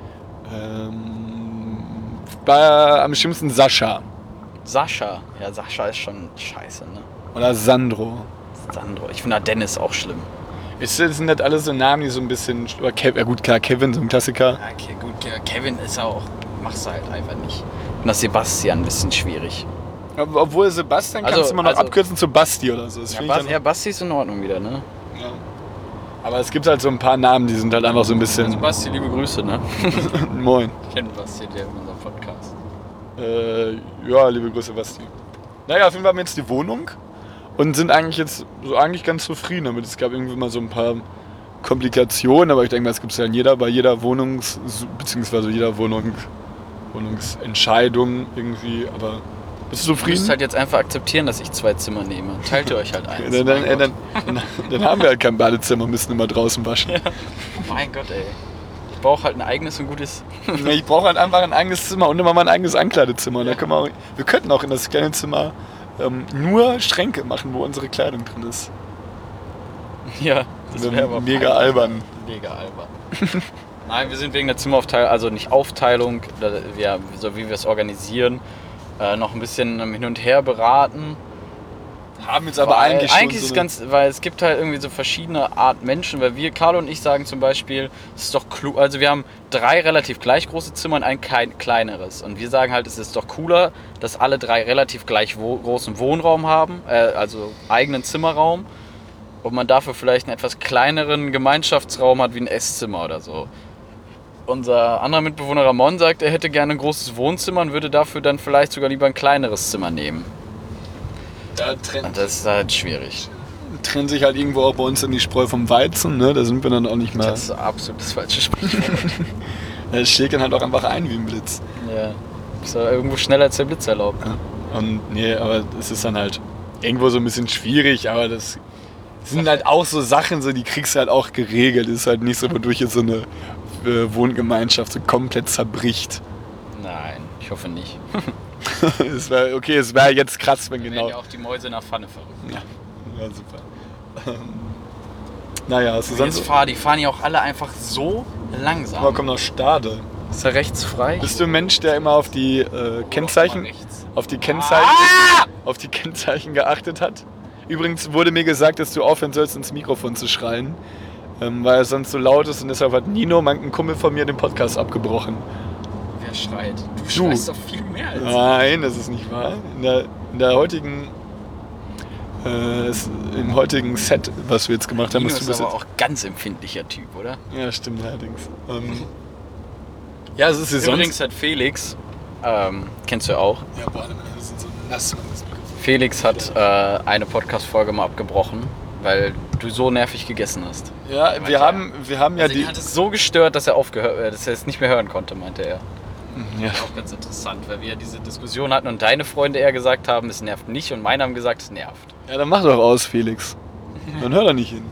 D: Ähm, bei, am schlimmsten Sascha.
C: Sascha. Ja, Sascha ist schon scheiße, ne?
D: Oder Sandro.
C: Sandro. Ich finde Dennis auch schlimm.
D: Ist, sind das alles so Namen, die so ein bisschen. Oder Kev, ja gut, klar, Kevin, so ein Klassiker.
C: Ja, okay, gut. Kevin ist auch. Machst du halt einfach nicht. Und das Sebastian ein bisschen schwierig.
D: Ob- Obwohl Sebastian
C: Also-
D: kannst du immer noch
C: also-
D: abkürzen zu Basti oder so. Das
C: Ja,
D: find ich
C: Bas
D: dann-
C: ja, Basti ist in Ordnung wieder, ne?
D: ja. Aber es gibt halt so ein paar Namen, die sind halt einfach so ein bisschen.
C: Also Basti, liebe Grüße, ne?
D: Moin.
C: Ich kenne Basti, der in unserem Podcast.
D: Äh, ja, liebe Grüße, Basti. Naja, auf jeden Fall haben wir jetzt die Wohnung und sind eigentlich jetzt so eigentlich ganz zufrieden damit. Es gab irgendwie mal so ein paar Komplikationen, aber ich denke mal, das gibt es ja in jeder, bei jeder Wohnungs- beziehungsweise jeder Wohnung, Wohnungsentscheidung irgendwie, aber bist du
C: Du musst
D: zufrieden?
C: halt jetzt einfach akzeptieren, dass ich zwei Zimmer nehme. Teilt ihr euch halt eins.
D: Ja, dann, dann,
C: mein,
D: äh,
C: Gott.
D: dann, dann, dann haben wir halt kein Badezimmer, müssen immer draußen waschen.
C: mein Gott, ey. Ich brauche halt ein eigenes und gutes...
D: Ich brauche halt einfach ein eigenes Zimmer und immer mal ein eigenes Ankleidezimmer. Und da können wir, auch, wir könnten auch in das kleine Zimmer ähm, nur Schränke machen, wo unsere Kleidung drin ist.
C: Ja, das wäre aber
D: mega
C: peinlich.
D: albern.
C: Mega albern. Nein, wir sind wegen der Zimmeraufteilung, also nicht Aufteilung, oder ja, so wie wir es organisieren, äh, noch ein bisschen ähm, hin und her beraten.
D: Haben jetzt aber
C: Weil
D: eigentlich schon
C: eigentlich
D: so
C: ist
D: eine-
C: ganz, weil es gibt halt irgendwie so verschiedene Art Menschen, weil wir, Carlo und ich, sagen zum Beispiel, es ist doch klug, also wir haben drei relativ gleich große Zimmer und ein kein, kleineres. Und wir sagen halt, es ist doch cooler, dass alle drei relativ gleich wo, großen Wohnraum haben, äh, also eigenen Zimmerraum. Und man dafür vielleicht einen etwas kleineren Gemeinschaftsraum hat wie ein Esszimmer oder so. unser anderer Mitbewohner Ramon sagt, er hätte gerne ein großes Wohnzimmer und würde dafür dann vielleicht sogar lieber ein kleineres Zimmer nehmen.
D: Da trennt,
C: Das ist halt schwierig.
D: trennt sich halt irgendwo auch bei uns in die Spreu vom Weizen, ne? Da sind wir dann auch nicht mehr.
C: Das ist absolut das falsche Sprichwort.
D: Das schlägt dann halt auch einfach ein wie ein Blitz.
C: Ja. Ist ja irgendwo schneller als der Blitz erlaubt.
D: Ja. Und nee, aber es ist dann halt irgendwo so ein bisschen schwierig, aber das sind halt auch so Sachen, so, die kriegst du halt auch geregelt. Das ist halt nicht so, wodurch jetzt so eine äh, Wohngemeinschaft so komplett zerbricht.
C: Nein, ich hoffe nicht.
D: es wär, okay, es wäre jetzt krass, wenn
C: Genau.
D: genau.
C: Werden ja auch die Mäuse in der Pfanne verrückt.
D: Ja, ja super. Ähm, naja, hast du
C: Jetzt
D: sonst.
C: fahr, die fahren ja auch alle einfach so langsam.
D: Aber komm noch Stade.
C: Ist er rechts frei?
D: Bist du ein Mensch, der immer auf die äh, Kennzeichen,
C: rechts.
D: auf die Kennzeichen,
C: Ah!
D: auf die Kennzeichen geachtet hat? Übrigens wurde mir gesagt, dass du aufhören sollst, ins Mikrofon zu schreien, ähm, weil es sonst so laut ist und deshalb hat Nino, ein Kumpel von mir, den Podcast abgebrochen.
C: Wer schreit? Du,
D: Du.
C: schreist doch viel mehr als
D: Nein, das ist nicht wahr. In der, in der heutigen, äh, s- im heutigen Set, was wir jetzt gemacht haben,
C: Nino
D: musst du
C: ist
D: bis
C: aber
D: jetzt.
C: auch ganz empfindlicher Typ, oder?
D: Ja, stimmt allerdings. Ähm, ja, es ist sie
C: Übrigens
D: sonst.
C: hat Felix, ähm, kennst du ja auch,
D: Ja, boah, wir sind so nass, Mann, das Mikrofon.
C: Felix hat äh, eine Podcast-Folge mal abgebrochen, weil du so nervig gegessen hast.
D: Ja,
C: Meinte
D: wir
C: er.
D: haben, wir haben ja
C: Also
D: die.
C: ihn hat es so gestört, dass er aufgehört, äh, dass er es nicht mehr hören konnte, meinte er.
D: Ja.
C: Auch ganz interessant, weil wir ja diese Diskussion hatten und deine Freunde eher gesagt haben, es nervt nicht und meine haben gesagt, es nervt.
D: Ja, dann mach doch aus, Felix. Dann hör da nicht hin.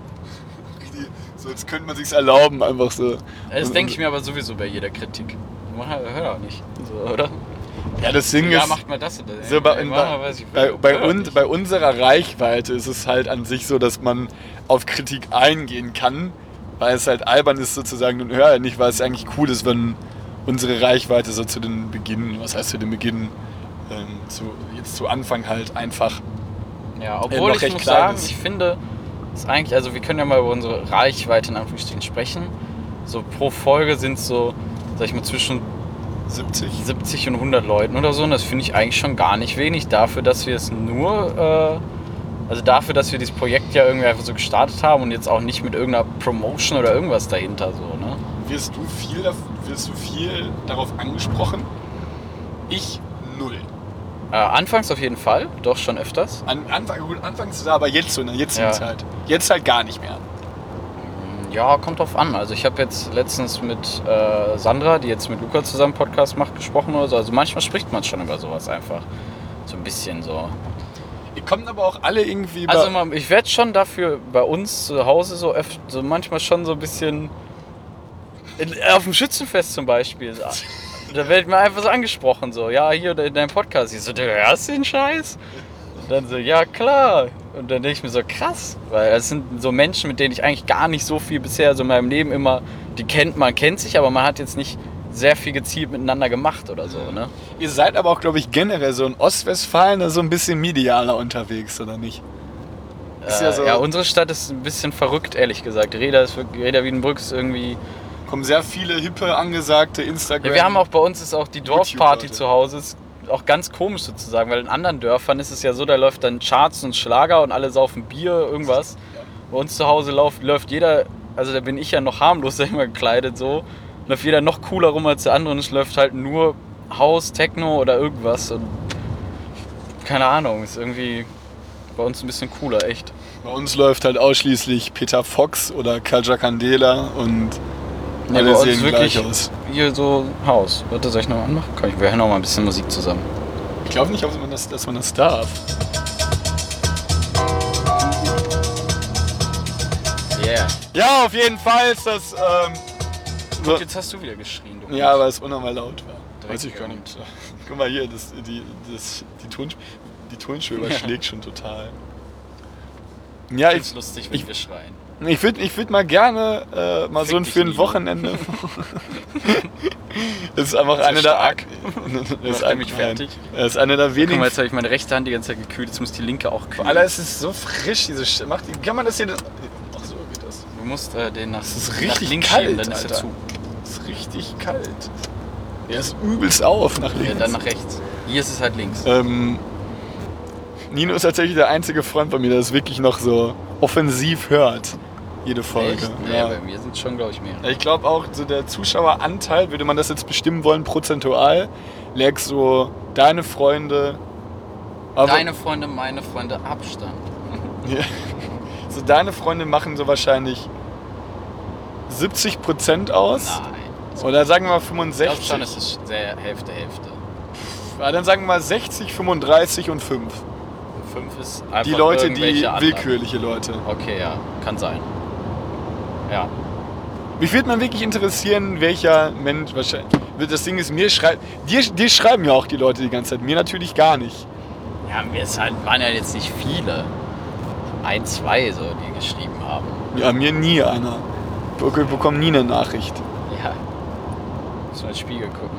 D: So, jetzt könnte man sich's erlauben, einfach so.
C: Das
D: Und-
C: denke ich mir aber sowieso bei jeder Kritik. Mach, hör doch nicht, so, oder?
D: Ja, das Ding
C: Ja,
D: ist,
C: macht mal das oder das.
D: so bei,
C: Ey,
D: in,
C: mach mal, weiß ich,
D: bei, bei,
C: hör doch
D: uns,
C: nicht.
D: bei unserer Reichweite ist es halt an sich so, dass man auf Kritik eingehen kann, weil es halt albern ist sozusagen und hör nicht, weil es eigentlich cool ist, wenn unsere Reichweite so zu den Beginn, was heißt zu den Beginn, ähm, zu, jetzt zu Anfang halt einfach.
C: Ja,
D: äh,
C: obwohl
D: noch
C: ich
D: recht
C: muss
D: klein
C: sagen,
D: ist.
C: ich finde, es ist eigentlich, also wir können ja mal über unsere Reichweite in Anführungsstrichen sprechen. So pro Folge sind es so, sag ich mal, zwischen
D: siebzig.
C: siebzig und hundert Leuten oder so. Und das finde ich eigentlich schon gar nicht wenig dafür, dass wir es nur, äh, also dafür, dass wir dieses Projekt ja irgendwie einfach so gestartet haben und jetzt auch nicht mit irgendeiner Promotion oder irgendwas dahinter so, ne?
D: Wirst du viel, dav- wirst du viel darauf angesprochen? Ich null.
C: Äh, anfangs auf jeden Fall, doch schon öfters.
D: An, Anfang, gut, anfangs aber jetzt so in der jetzigen
C: Ja.
D: Zeit. Jetzt halt gar nicht mehr.
C: Ja, kommt drauf an. Also ich habe jetzt letztens mit äh, Sandra, die jetzt mit Luca zusammen Podcast macht, gesprochen oder so. Also manchmal spricht man schon über sowas einfach. So ein bisschen so.
D: Ihr kommt aber auch alle irgendwie
C: Also
D: bei-
C: man, ich werde schon dafür bei uns zu Hause so öfter, so manchmal schon so ein bisschen in, auf dem Schützenfest zum Beispiel. Da wird mir einfach so angesprochen, so, ja, hier in deinem Podcast. Ich so, du hörst den Scheiß? Und dann so, ja klar. Und dann denke ich mir so, krass. Weil das sind so Menschen, mit denen ich eigentlich gar nicht so viel bisher so in meinem Leben immer, die kennt, man kennt sich, aber man hat jetzt nicht sehr viel gezielt miteinander gemacht oder so, ne?
D: Ihr seid aber auch, glaube ich, generell so in Ostwestfalen so ein bisschen medialer unterwegs, oder nicht? Ist
C: Äh,
D: ja
C: ja,
D: so-
C: unsere Stadt ist ein bisschen verrückt, ehrlich gesagt. Reda, ist, wirklich- Reda Wiedenbrück ist irgendwie...
D: Kommen sehr viele hippe, angesagte Instagram.
C: Ja, wir haben auch bei uns ist auch die Dorfparty
D: YouTube-Leute.
C: zu Hause. Ist auch ganz komisch sozusagen, weil in anderen Dörfern ist es ja so, da läuft dann Charts und Schlager und alle saufen Bier, irgendwas. Bei uns zu Hause läuft, läuft jeder, also da bin ich ja noch harmlos, sag ich mal, gekleidet so, läuft jeder noch cooler rum als der andere und es läuft halt nur House, Techno oder irgendwas und keine Ahnung, ist irgendwie bei uns ein bisschen cooler, echt.
D: Bei uns läuft halt ausschließlich Peter Fox oder Kaja Candela und
C: Nee,
D: alle
C: bei uns
D: sehen
C: wirklich
D: gleich aus.
C: hier so Haus. Warte, soll ich noch mal anmachen? Komm, wir hören noch mal ein bisschen Musik zusammen.
D: Ich glaube nicht, ob man das, dass man das darf.
C: Yeah.
D: Ja, auf jeden Fall ist das. Ähm, so,
C: Jetzt hast du wieder geschrien, du.
D: ja, weil es unnormal laut war.
C: Direkt
D: Weiß ich gar
C: im
D: nicht. Guck mal hier, das, die, das, die, Ton, die Tonspur
C: Ja.
D: überschlägt schon total. Ja,
C: Ich
D: ich,
C: find's lustig, wenn
D: ich-
C: wir schreien.
D: ich würde ich würd mal gerne äh, mal
C: Fick
D: so ein
C: dich
D: für ein
C: nie.
D: Wochenende. Das ist einfach
C: Sehr
D: eine der.
C: stark.
D: Das ist,
C: Macht er
D: ein,
C: mich fertig?
D: das ist eine der
C: Guck
D: wenigen.
C: mal, jetzt habe ich meine rechte Hand die ganze Zeit gekühlt, jetzt muss die linke auch kühlen.
D: Alter, es ist so frisch, diese Sch macht, Kann man das hier. Ach so geht das.
C: Du musst äh, den nach,
D: Das ist
C: nach
D: richtig
C: links
D: kalt,
C: schieben, dann ist er
D: Alter.
C: zu.
D: Es ist richtig kalt. Der ist übelst auf nach links.
C: Ja, dann nach rechts. Hier ist es halt links.
D: Ähm, Nino ist tatsächlich der einzige Freund von mir, der das wirklich noch so offensiv hört. jede Folge.
C: Echt? Nee,
D: Ja.
C: bei mir sind es schon, glaube ich, mehrere.
D: Ich glaube auch, so der Zuschaueranteil, würde man das jetzt bestimmen wollen, prozentual, läge so deine Freunde. Aber
C: Deine Freunde, meine Freunde, Abstand.
D: Ja. So deine Freunde machen so wahrscheinlich siebzig Prozent aus.
C: Nein.
D: Oder sagen wir mal
C: Ich glaube
D: fünfundsechzig.
C: schon, es ist sehr Hälfte, Hälfte.
D: Ja, dann sagen wir mal sechzig, fünfunddreißig und fünf.
C: Fünf ist einfach
D: Die Leute, die
C: irgendwelche anderen.
D: willkürliche Leute.
C: Okay, ja, kann sein. Ja.
D: Mich würde man wirklich interessieren, welcher Mensch wahrscheinlich. Das Ding ist, mir schreibt. Dir, dir schreiben ja auch die Leute die ganze Zeit. Mir natürlich gar nicht.
C: Ja, wir ist halt, waren ja jetzt nicht viele. Ein, zwei so, die geschrieben haben.
D: Ja, mir nie einer. Ich bekomme nie eine Nachricht.
C: Ja. Müssen wir ins Spiegel gucken.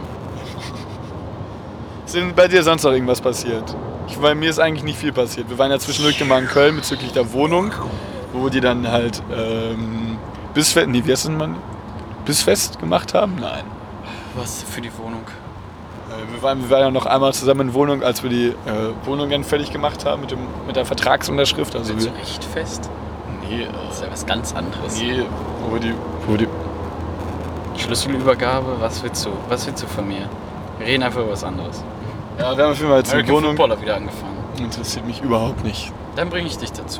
D: Ist denn bei dir sonst noch irgendwas passiert? Ich, bei mir ist eigentlich nicht viel passiert. Wir waren ja zwischendurch mal in Köln bezüglich der Wohnung, wo die dann halt ähm, Bissfest, nee, wie heißt das man? Bissfest gemacht haben? Nein.
C: Was für die Wohnung?
D: Äh, wir, waren, wir waren ja noch einmal zusammen in Wohnung, als wir die äh, Wohnung dann fertig gemacht haben mit, dem, mit der Vertragsunterschrift. Also
C: Sind sie
D: wir,
C: echt fest?
D: nee, äh,
C: Das ist ja was ganz anderes.
D: nee, wo die, wo die,
C: Schlüsselübergabe, was willst du? Was willst du von mir? Wir reden einfach über was anderes.
D: ja, wir haben auf jeden Fall jetzt eine
C: American
D: Wohnung.
C: Footballer wieder angefangen.
D: Interessiert mich überhaupt nicht.
C: Dann bringe ich dich dazu.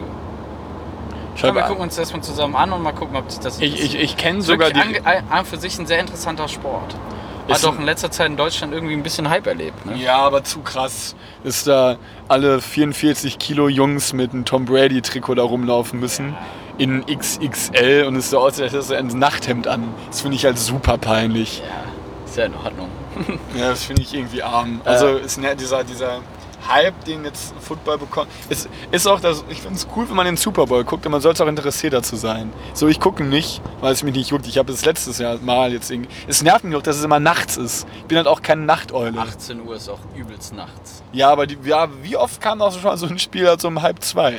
D: Ich,
C: Komm, wir
D: hab-
C: gucken uns das mal zusammen an und mal gucken, ob dich das
D: ich, ich, ich kenne
C: Ist
D: sogar
C: wirklich
D: die.
C: ange- an für sich ein sehr interessanter Sport. Hat
D: Ist
C: doch
D: ein-
C: in letzter Zeit in Deutschland irgendwie ein bisschen Hype erlebt. Ne?
D: Ja, aber zu krass, dass da alle vierundvierzig Kilo Jungs mit einem Tom Brady Trikot da rumlaufen müssen. In X X L und es so aussieht, als hätte er ein Nachthemd an. Das finde ich halt super peinlich.
C: Ja, ist ja in Ordnung.
D: Ja, das finde ich irgendwie arm. Also ist ne, dieser, dieser Hype, den jetzt Football bekommt, ist, ist auch das, ich finde es cool, wenn man den Super Bowl guckt und man soll es auch interessiert dazu sein. So, ich gucke nicht, weil es mich nicht juckt. Ich habe es letztes Jahr mal jetzt irgendwie, es nervt mich auch, dass es immer nachts ist. Ich bin halt auch keine Nachteule.
C: achtzehn Uhr ist auch übelst nachts.
D: Ja, aber die, ja, wie oft kam auch schon mal so ein Spiel halt so um halb zwei?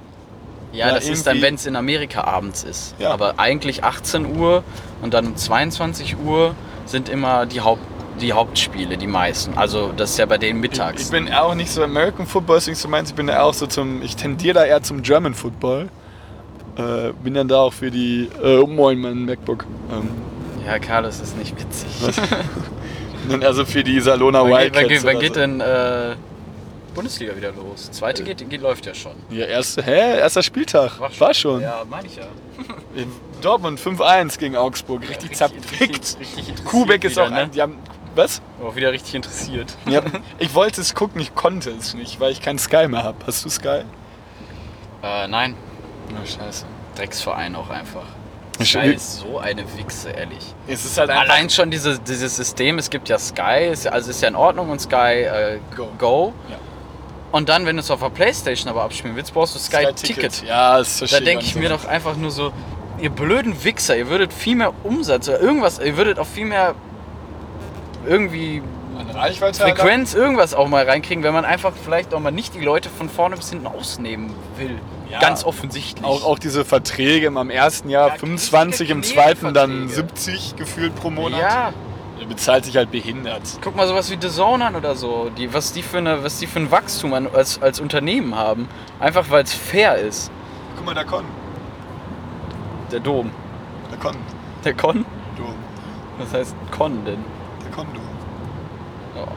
C: Ja,
D: Ja,
C: das ist dann,
D: irgendwie-
C: wenn es in Amerika abends ist.
D: Ja.
C: Aber eigentlich achtzehn Uhr und dann um zweiundzwanzig Uhr sind immer die, Haupt, die Hauptspiele, die meisten. Also das ist ja bei denen mittags.
D: Ich, ich bin auch nicht so, American Football ist nicht so meins, ich bin da auch so zum, ich tendiere da eher zum German Football. Äh, bin dann da auch für die, äh, oh moin, mein MacBook. Ähm,
C: Ja, Carlos ist nicht witzig.
D: also für die Salona
C: Wann geht, wann
D: Wildcats.
C: geht, wann
D: oder
C: geht
D: so.
C: denn äh, Bundesliga wieder los? Zweite geht, geht, läuft ja schon.
D: Ja, erste, hä? Erster Spieltag. War schon.
C: Ja, meine ich ja.
D: In Dortmund fünf eins gegen Augsburg. Richtig
C: Ja,
D: zerfickt.
C: Richtig, richtig interessiert
D: Kubeck ist
C: wieder,
D: auch
C: ne?
D: ein, die haben, was?
C: Auch wieder richtig interessiert.
D: Ja, ich wollte es gucken, ich konnte es nicht, weil ich kein Sky mehr habe. Hast du Sky?
C: Äh, nein.
D: Na, scheiße.
C: Drecksverein auch einfach.
D: Ich-
C: Sky ist so eine Wichse, ehrlich.
D: Es ist halt einfach...
C: Allein schon diese, dieses System, es gibt ja Sky, ist, ja- also ist ja in Ordnung und Sky äh,
D: Go.
C: Go.
D: Ja.
C: Und dann, wenn du es auf der Playstation aber abspielen willst, brauchst du Sky, Ticket.
D: Ja, das
C: Da
D: verstehe
C: denke ich
D: auch
C: mir
D: nicht.
C: doch einfach nur so, ihr blöden Wichser, ihr würdet viel mehr Umsatz oder irgendwas, ihr würdet auch viel mehr irgendwie
D: An Reichweite
C: Frequenz, irgendwas auch mal reinkriegen, wenn man einfach vielleicht auch mal nicht die Leute von vorne bis hinten ausnehmen will.
D: Ja.
C: Ganz offensichtlich.
D: Auch, auch diese Verträge im ersten Jahr
C: Ja,
D: fünfundzwanzig, im
C: richtige
D: zweiten dann
C: Knebelverträge.
D: siebzig gefühlt pro Monat.
C: Ja,
D: Der bezahlt sich halt behindert.
C: guck mal sowas wie The Zone an oder so, die, was, die für eine, was die für ein Wachstum an, als, als Unternehmen haben. Einfach weil es fair ist.
D: Guck mal, der Con.
C: Der Dom.
D: Der Con.
C: Der Con?
D: Dom.
C: Was heißt Con denn?
D: Der Con-Dom.
C: Ja.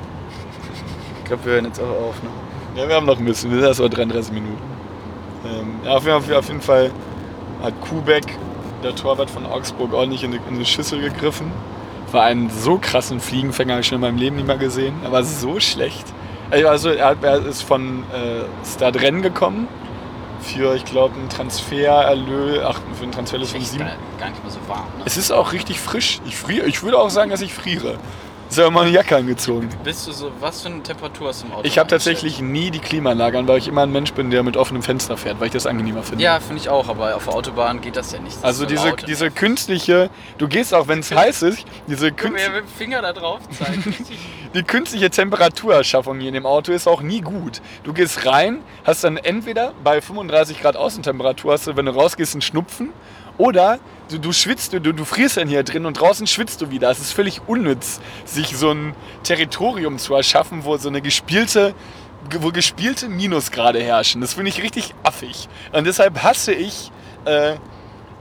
C: Ich glaube, wir hören jetzt auch auf, ne?
D: Ja, wir haben noch ein bisschen. Wir sind erst mal dreiunddreißig Minuten. Ähm, ja, auf, jeden- auf jeden Fall hat Kubeck, der Torwart von Augsburg, ordentlich in die, in die Schüssel gegriffen. War einen so krassen Fliegenfänger, habe ich schon in meinem Leben nicht mehr gesehen. Er war so schlecht. Also er, hat- er ist von äh, Stadren gekommen für, ich glaube, einen Transfererlös, ach, für einen Transfererlös von
C: Echt
D: sieben.
C: gar, gar nicht mehr so warm, ne?
D: Es ist auch richtig frisch. Ich friere. Ich würde auch sagen, dass ich friere. Ich habe mal eine Jacke angezogen.
C: Bist du so, was für eine Temperatur hast du im Auto?
D: Ich habe
C: eingestellt?
D: tatsächlich nie die Klimaanlage an, weil ich immer ein Mensch bin, der mit offenem Fenster fährt, weil ich das angenehmer finde.
C: Ja, finde ich auch, aber auf der Autobahn geht das ja nicht. Das
D: Also
C: ist so
D: diese,
C: laut.
D: diese künstliche, du gehst auch, wenn es heiß ist, diese
C: Guck mal,
D: künst,
C: wer mit dem Finger da drauf zeigt.
D: die künstliche Temperaturerschaffung hier in dem Auto ist auch nie gut. Du gehst rein, hast dann entweder bei fünfunddreißig Grad Außentemperatur, hast du, wenn du rausgehst, einen Schnupfen, oder du, du schwitzt, du, du frierst dann hier drin und draußen schwitzt du wieder. Es ist völlig unnütz, sich so ein Territorium zu erschaffen, wo so eine gespielte, wo gespielte Minusgrade herrschen. Das finde ich richtig affig. Und deshalb hasse ich äh,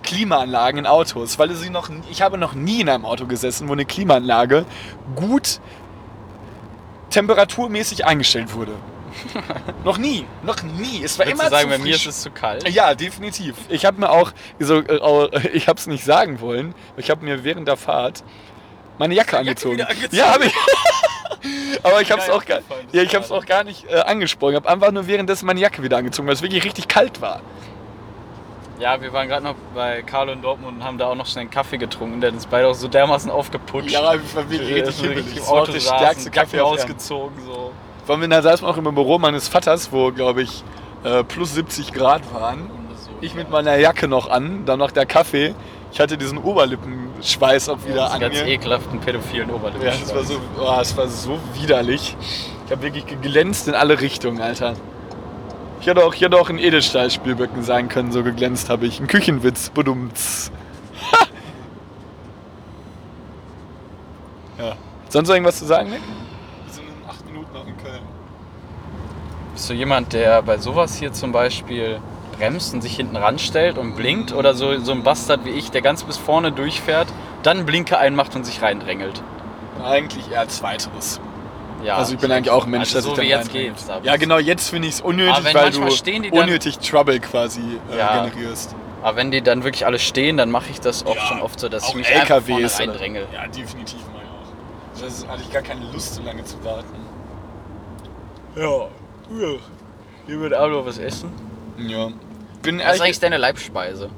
D: Klimaanlagen in Autos, weil sie noch, ich habe noch nie in einem Auto gesessen, wo eine Klimaanlage gut temperaturmäßig eingestellt wurde. Noch nie, noch nie. Es war
C: Würdest
D: immer
C: du sagen,
D: zu
C: bei mir ist
D: frisch.
C: es zu kalt?
D: Ja, definitiv. Ich habe mir auch, so, äh, ich habe es nicht sagen wollen, ich habe mir während der Fahrt meine Jacke angezogen.
C: wieder angezogen.
D: Ja, habe ich. Aber ich habe es
C: Geil
D: auch, gar,
C: aufgefallen, das
D: ja,
C: ist
D: ich hab's
C: gerade.
D: auch gar nicht äh, angesprochen. Ich habe einfach nur währenddessen meine Jacke wieder angezogen, weil es wirklich richtig kalt war.
C: Ja, wir waren gerade noch bei Carlo in Dortmund und haben da auch noch schnell einen Kaffee getrunken. Der hat uns beide auch so dermaßen aufgeputscht.
D: Ja, ich war wirklich
C: Wir
D: richtig
C: sind
D: hibbelig.
C: richtig im
D: Das war auch
C: Auto
D: der
C: saßen,
D: stärkste Kaffee
C: Jacken
D: auf Erden.
C: ausgezogen. So.
D: Vor allem, da saß man auch im Büro meines Vaters, wo, glaube ich, äh, plus siebzig Grad waren. Ich mit meiner Jacke noch an, dann noch der Kaffee. Ich hatte diesen Oberlippenschweiß auch wieder
C: Das
D: an
C: ganz
D: mir.
C: ekelhaften pädophilen
D: Ja,
C: Oberlippen.
D: das war so, oh, das war so widerlich. Ich habe wirklich geglänzt in alle Richtungen, Alter. Ich hätte auch, ich hätte auch in Edelstahlspielböcken sein können, so geglänzt habe ich. Ein Küchenwitz, budumts. Ha! Ja. Sonst noch irgendwas zu sagen, Nick? Wir sind in acht Minuten noch in Köln.
C: Bist du jemand, der bei sowas hier zum Beispiel bremst und sich hinten ranstellt und blinkt? Oder so, so ein Bastard wie ich, der ganz bis vorne durchfährt, dann Blinker einmacht und sich reindrängelt?
D: Eigentlich eher Zweiteres.
C: Ja,
D: Also ich bin eigentlich auch ein Mensch,
C: also
D: der
C: so
D: sich dann
C: wie jetzt
D: reindrängt.
C: geht's. aber-
D: Ja, genau, jetzt finde ich es unnötig,
C: Aber wenn
D: weil
C: manchmal
D: du
C: stehen die dann-
D: unnötig Trouble quasi äh,
C: Ja.
D: generierst.
C: Aber wenn die dann wirklich alle stehen, dann mache ich das auch
D: Ja,
C: schon oft so, dass
D: auch
C: ich mich einfach vorne
D: L K Ws oder-
C: reindrängel.
D: Ja, definitiv mal auch. Das hatte ich gar keine Lust, so lange zu warten. Ja, ja.
C: Hier wird auch noch was essen.
D: Ja. Bin
C: Was ist
D: ehrlich,
C: eigentlich deine Leibspeise?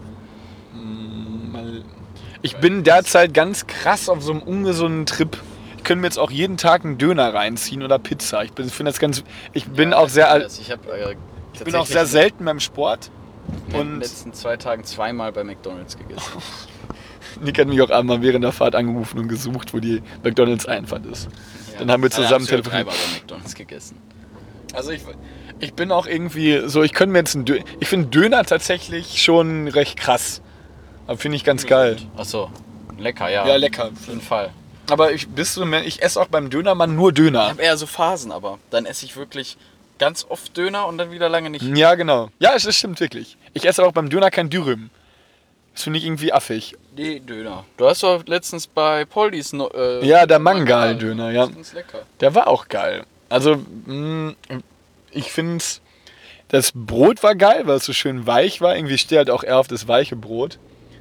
D: mal, ich bin derzeit ganz krass auf so einem ungesunden Trip. Ich könnte mir jetzt auch jeden Tag einen Döner reinziehen oder Pizza. Ich bin- ich finde das ganz. Ich bin
C: Ja,
D: auch sehr. al-
C: Ich, hab, äh,
D: Ich bin auch sehr selten beim Sport.
C: in den
D: Und
C: letzten zwei Tagen zweimal bei McDonald's gegessen.
D: Nick hat mich auch einmal während der Fahrt angerufen und gesucht, wo die McDonalds Einfahrt ist. Dann haben wir
C: Also
D: zusammen
C: hast du ja
D: telefoniert.
C: dreimal bei McDonald's gegessen.
D: Also ich, ich bin auch irgendwie so, ich könnte mir jetzt einen Döner, ich finde Döner tatsächlich schon recht krass. Aber finde ich ganz geil.
C: Achso, lecker, ja.
D: Ja, lecker.
C: Auf jeden Fall.
D: Aber ich, bist du, ich esse auch beim Dönermann nur Döner.
C: Ich habe eher so Phasen, aber dann esse ich wirklich ganz oft Döner und dann wieder lange nicht.
D: Ja, genau. Ja, das stimmt wirklich. Ich esse auch beim Döner kein Dürüm. Das finde ich irgendwie affig.
C: Nee, Döner. Du hast doch letztens bei Poldis no, äh,
D: Ja, der Mangal-Döner, ja.
C: Das ist ganz lecker.
D: Der war auch geil. Also, mh, ich finde, das Brot war geil, weil es so schön weich war. Irgendwie steht halt auch eher auf das weiche Brot.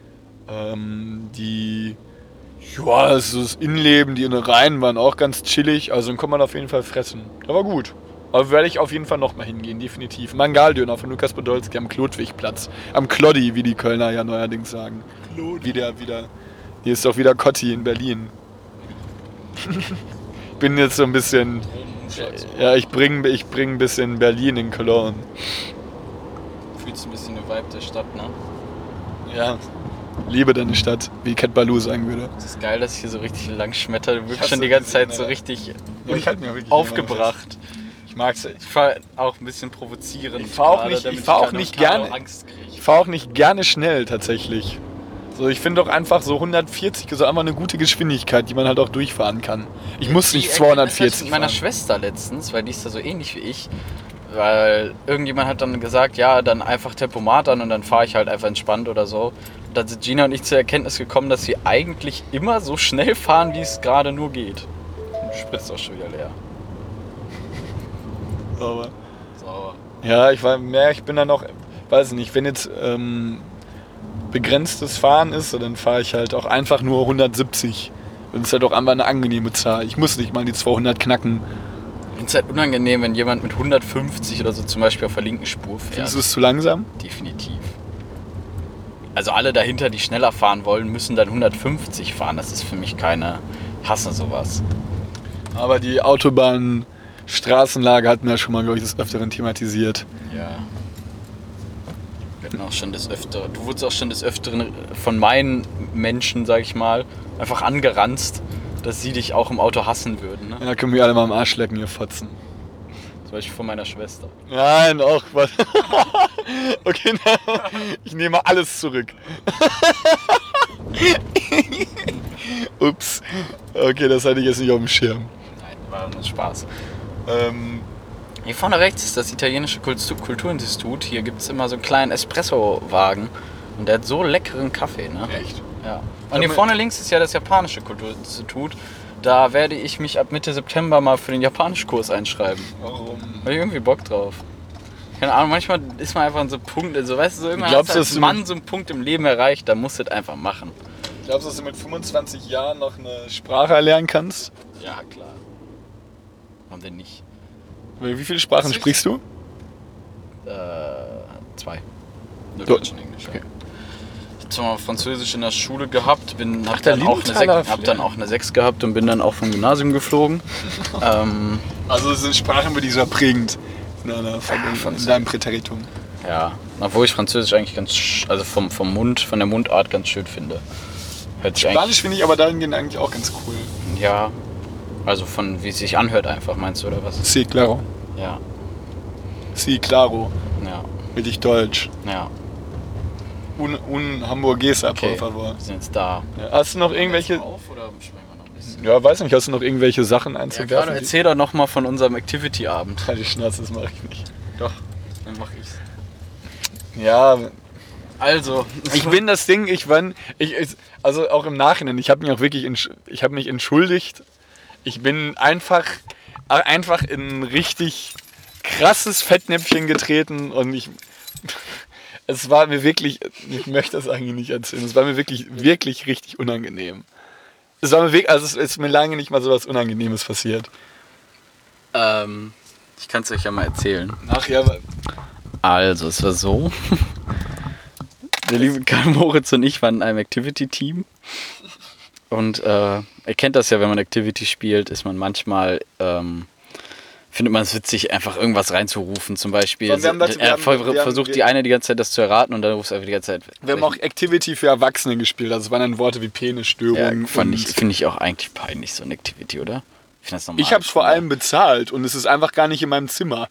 D: Ähm, die, ja, also das Innenleben, die Innereien waren auch ganz chillig. Also, den kann man auf jeden Fall fressen. Der war gut. Aber werde ich auf jeden Fall nochmal hingehen, definitiv. Mangaldöner von Lukas Podolski am Klodwigplatz. Am Kloddi, wie die Kölner ja neuerdings sagen. Wie der wieder. Hier ist doch wieder Kotti in Berlin. Ich bin jetzt so ein bisschen. Ja, ich bringe ich bring ein bisschen Berlin in Cologne.
C: Fühlst ein bisschen den Vibe der Stadt, ne?
D: Ja. Liebe deine Stadt, wie Cat Baloo sagen würde.
C: Es ist geil, dass ich hier so richtig lang schmetter. Du wirkst
D: hasse
C: schon die ganze
D: diese
C: Zeit so
D: Männer.
C: richtig
D: Ja, ich halte mir wirklich
C: aufgebracht.
D: Ich mag's.
C: Ich fahr auch ein bisschen provozierend.
D: Ich fahr auch
C: gerade,
D: nicht-
C: damit
D: ich fahr auch
C: keine-
D: nicht
C: keine
D: gerne.
C: Angst kriege.
D: Ich fahre auch nicht gerne schnell tatsächlich. So, ich finde doch einfach so hundertvierzig ist so einfach eine gute Geschwindigkeit, die man halt auch durchfahren kann. Ich muss nicht
C: Die
D: zweihundertvierzig
C: Erkenntnis hatte ich mit meiner
D: fahren.
C: Schwester letztens, weil die ist da so ähnlich wie ich. Weil irgendjemand hat dann gesagt, ja, dann einfach Tempomat an und dann fahre ich halt einfach entspannt oder so. Und dann sind Gina und ich zur Erkenntnis gekommen, dass wir eigentlich immer so schnell fahren, wie es gerade nur geht. Und spritzt auch schon wieder leer.
D: Aber,
C: Sauber.
D: ja, ich war mehr, ich bin dann noch, weiß nicht, wenn jetzt ähm, begrenztes Fahren ist, so, dann fahre ich halt auch einfach nur hundertsiebzig. Und es ist halt auch einfach eine angenehme Zahl. Ich muss nicht mal die zweihundert knacken.
C: Ich finde es halt unangenehm, wenn jemand mit hundertfünfzig oder so zum Beispiel auf der linken Spur fährt.
D: Findest du es zu langsam?
C: Definitiv. Also alle dahinter, die schneller fahren wollen, müssen dann hundertfünfzig fahren. Das ist für mich keine... Ich hasse sowas.
D: Aber die Autobahn, Straßenlage hatten wir ja schon mal, glaube ich, des Öfteren thematisiert.
C: Ja. Wir hatten auch schon des Öfteren... Du wurdest auch schon des Öfteren von meinen Menschen, sag ich mal, einfach angeranzt, dass sie dich auch im Auto hassen würden. Ne?
D: Ja, können wir alle mal am Arsch lecken, ihr Fotzen.
C: Zum Beispiel von meiner Schwester.
D: Nein, auch was. Okay, na, ich nehme alles zurück. Ups. Okay, das hatte ich jetzt nicht auf dem Schirm.
C: Nein, war nur Spaß.
D: Ähm,
C: Hier vorne rechts ist das italienische Kultu- Kulturinstitut. Hier gibt es immer so einen kleinen Espresso-Wagen. Und der hat so leckeren Kaffee, ne?
D: Echt?
C: Ja. Und hier vorne links ist ja das japanische Kulturinstitut. Da werde ich mich ab Mitte September mal für den Japanischkurs einschreiben.
D: Warum?
C: Habe ich irgendwie Bock drauf. Keine Ahnung, manchmal ist man einfach an so einem Punkt, also weißt du, so irgendwann
D: Glaubst
C: hast
D: du,
C: du
D: dass
C: als
D: du
C: Mann
D: mit-
C: so einen Punkt im Leben erreicht, da musst du es einfach machen.
D: Glaubst du, dass du mit fünfundzwanzig Jahren noch eine Sprache erlernen kannst?
C: Ja, klar. Warum denn nicht?
D: Wie viele Sprachen sprichst du?
C: Äh, zwei. Nur
D: Do-
C: Deutsch und Englisch.
D: okay.
C: Ja. Ich hab zwar mal Französisch in der Schule gehabt, bin, hab,
D: der
C: dann auch eine
D: Liebentaler
C: sechs, hab dann auch eine sechs gehabt und bin dann auch vom Gymnasium geflogen. ähm,
D: Also es sind Sprachen für dich sehr prägend in, einer,
C: von-
D: in deinem Präteritum.
C: ja, obwohl ich Französisch eigentlich ganz, sch- also vom, vom Mund, von der Mundart ganz schön finde. Hört sich
D: Spanisch
C: eigentlich,
D: finde ich aber dahingehend eigentlich auch ganz cool.
C: ja, also von wie es sich anhört einfach, meinst du, oder was?
D: Sí, claro.
C: Ja,
D: Sí, claro.
C: ja,
D: Richtig deutsch.
C: ja.
D: Un, un hamburguesa,
C: Okay,
D: por favor.
C: wir sind jetzt da.
D: Ja, hast du noch irgendwelche...
C: Auf oder springen wir noch ein bisschen?
D: Ja, weiß nicht, hast du noch irgendwelche Sachen
C: Ja,
D: einzuwerfen?
C: gerade erzähl doch noch mal von unserem Activity-Abend.
D: Die Schnauze, das mache ich nicht.
C: Doch, dann mach ich's.
D: Ja,
C: Also,
D: ich bin das Ding, ich war, ich, ich- also auch im Nachhinein, ich habe mich auch wirklich, entsch- ich habe mich entschuldigt. Ich bin einfach, einfach in ein richtig krasses Fettnäpfchen getreten und ich, es war mir wirklich, ich möchte das eigentlich nicht erzählen, es war mir wirklich, wirklich richtig unangenehm. Es war mir wirklich, also es ist mir lange nicht mal so was Unangenehmes passiert.
C: ähm, ich kann es euch ja mal erzählen.
D: Ach ja, aber-
C: Also, es war so. Der liebe Karl Moritz und ich waren in einem Activity-Team. Und äh, ihr kennt das ja, wenn man Activity spielt, ist man manchmal, ähm, findet man es witzig, einfach irgendwas reinzurufen. Zum Beispiel,
D: Wir haben dazu- wir
C: er
D: haben-
C: ver-
D: wir haben-
C: versucht
D: wir-
C: die eine die ganze Zeit das zu erraten und dann rufst du einfach die ganze Zeit.
D: wir haben auch Activity für Erwachsene gespielt, also es waren dann Worte wie
C: ja,
D: Penisstörung.
C: fand
D: und-
C: ich, finde ich auch eigentlich peinlich, so eine Activity, oder? Ich, find das normal.
D: Ich habe es vor allem bezahlt und es ist einfach gar nicht in meinem Zimmer.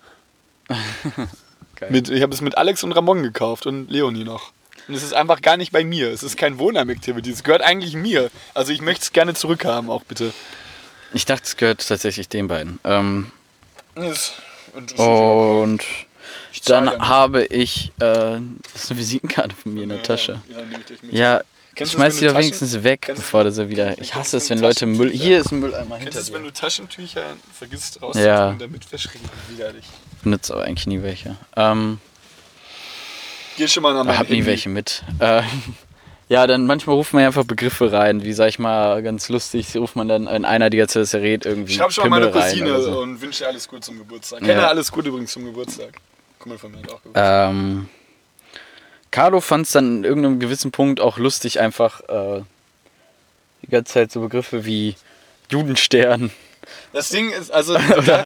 C: Geil.
D: Mit, ich habe es mit Alex und Ramon gekauft und Leonie noch. Und es ist einfach gar nicht bei mir. Es ist kein Wohnheim-Activity. Es gehört eigentlich mir. Also ich möchte es gerne zurückhaben, auch bitte.
C: Ich dachte, es gehört tatsächlich den beiden. Ähm,
D: Und
C: und
D: Ich zahl
C: dann
D: ja nicht.
C: habe ich, äh, das ist eine Visitenkarte von mir in der Tasche.
D: Ja, nehm ich dich mit.
C: Ja,
D: Kennst du
C: schmeiß
D: das,
C: die
D: wenn
C: doch
D: du
C: wenigstens
D: Taschen-
C: weg,
D: kennst du-
C: bevor du sie wieder. Ich
D: kennst
C: hasse
D: du,
C: es,
D: wenn
C: wenn
D: du
C: Leute Müll.
D: Taschentücher-
C: Hier ist ein Mülleimer
D: Kennst
C: hinter
D: du es, wenn
C: dir.
D: du Taschentücher vergisst
C: Ja.
D: rauszutun, damit verschrecken? Widerlich.
C: Ich benutze aber eigentlich nie welche. Ähm,
D: Geh schon mal nach
C: ich
D: meinem
C: hab nie
D: Handy.
C: welche mit. Äh, ja, dann manchmal ruft man ja einfach Begriffe rein, wie sag ich mal, ganz lustig, ruft man dann in einer, die ganze Zeit redet, irgendwie.
D: Schreib schon mal
C: Pimmel
D: meine
C: rein
D: Cousine
C: oder so.
D: und wünsche dir alles Gute zum Geburtstag.
C: Ja.
D: Kenne alles Gute übrigens zum Geburtstag. Kumpel von mir hat auch Geburtstag.
C: Ähm, Carlo fand es dann in irgendeinem gewissen Punkt auch lustig, einfach äh, die ganze Zeit so Begriffe wie Judenstern.
D: Das Ding ist, also
C: Oder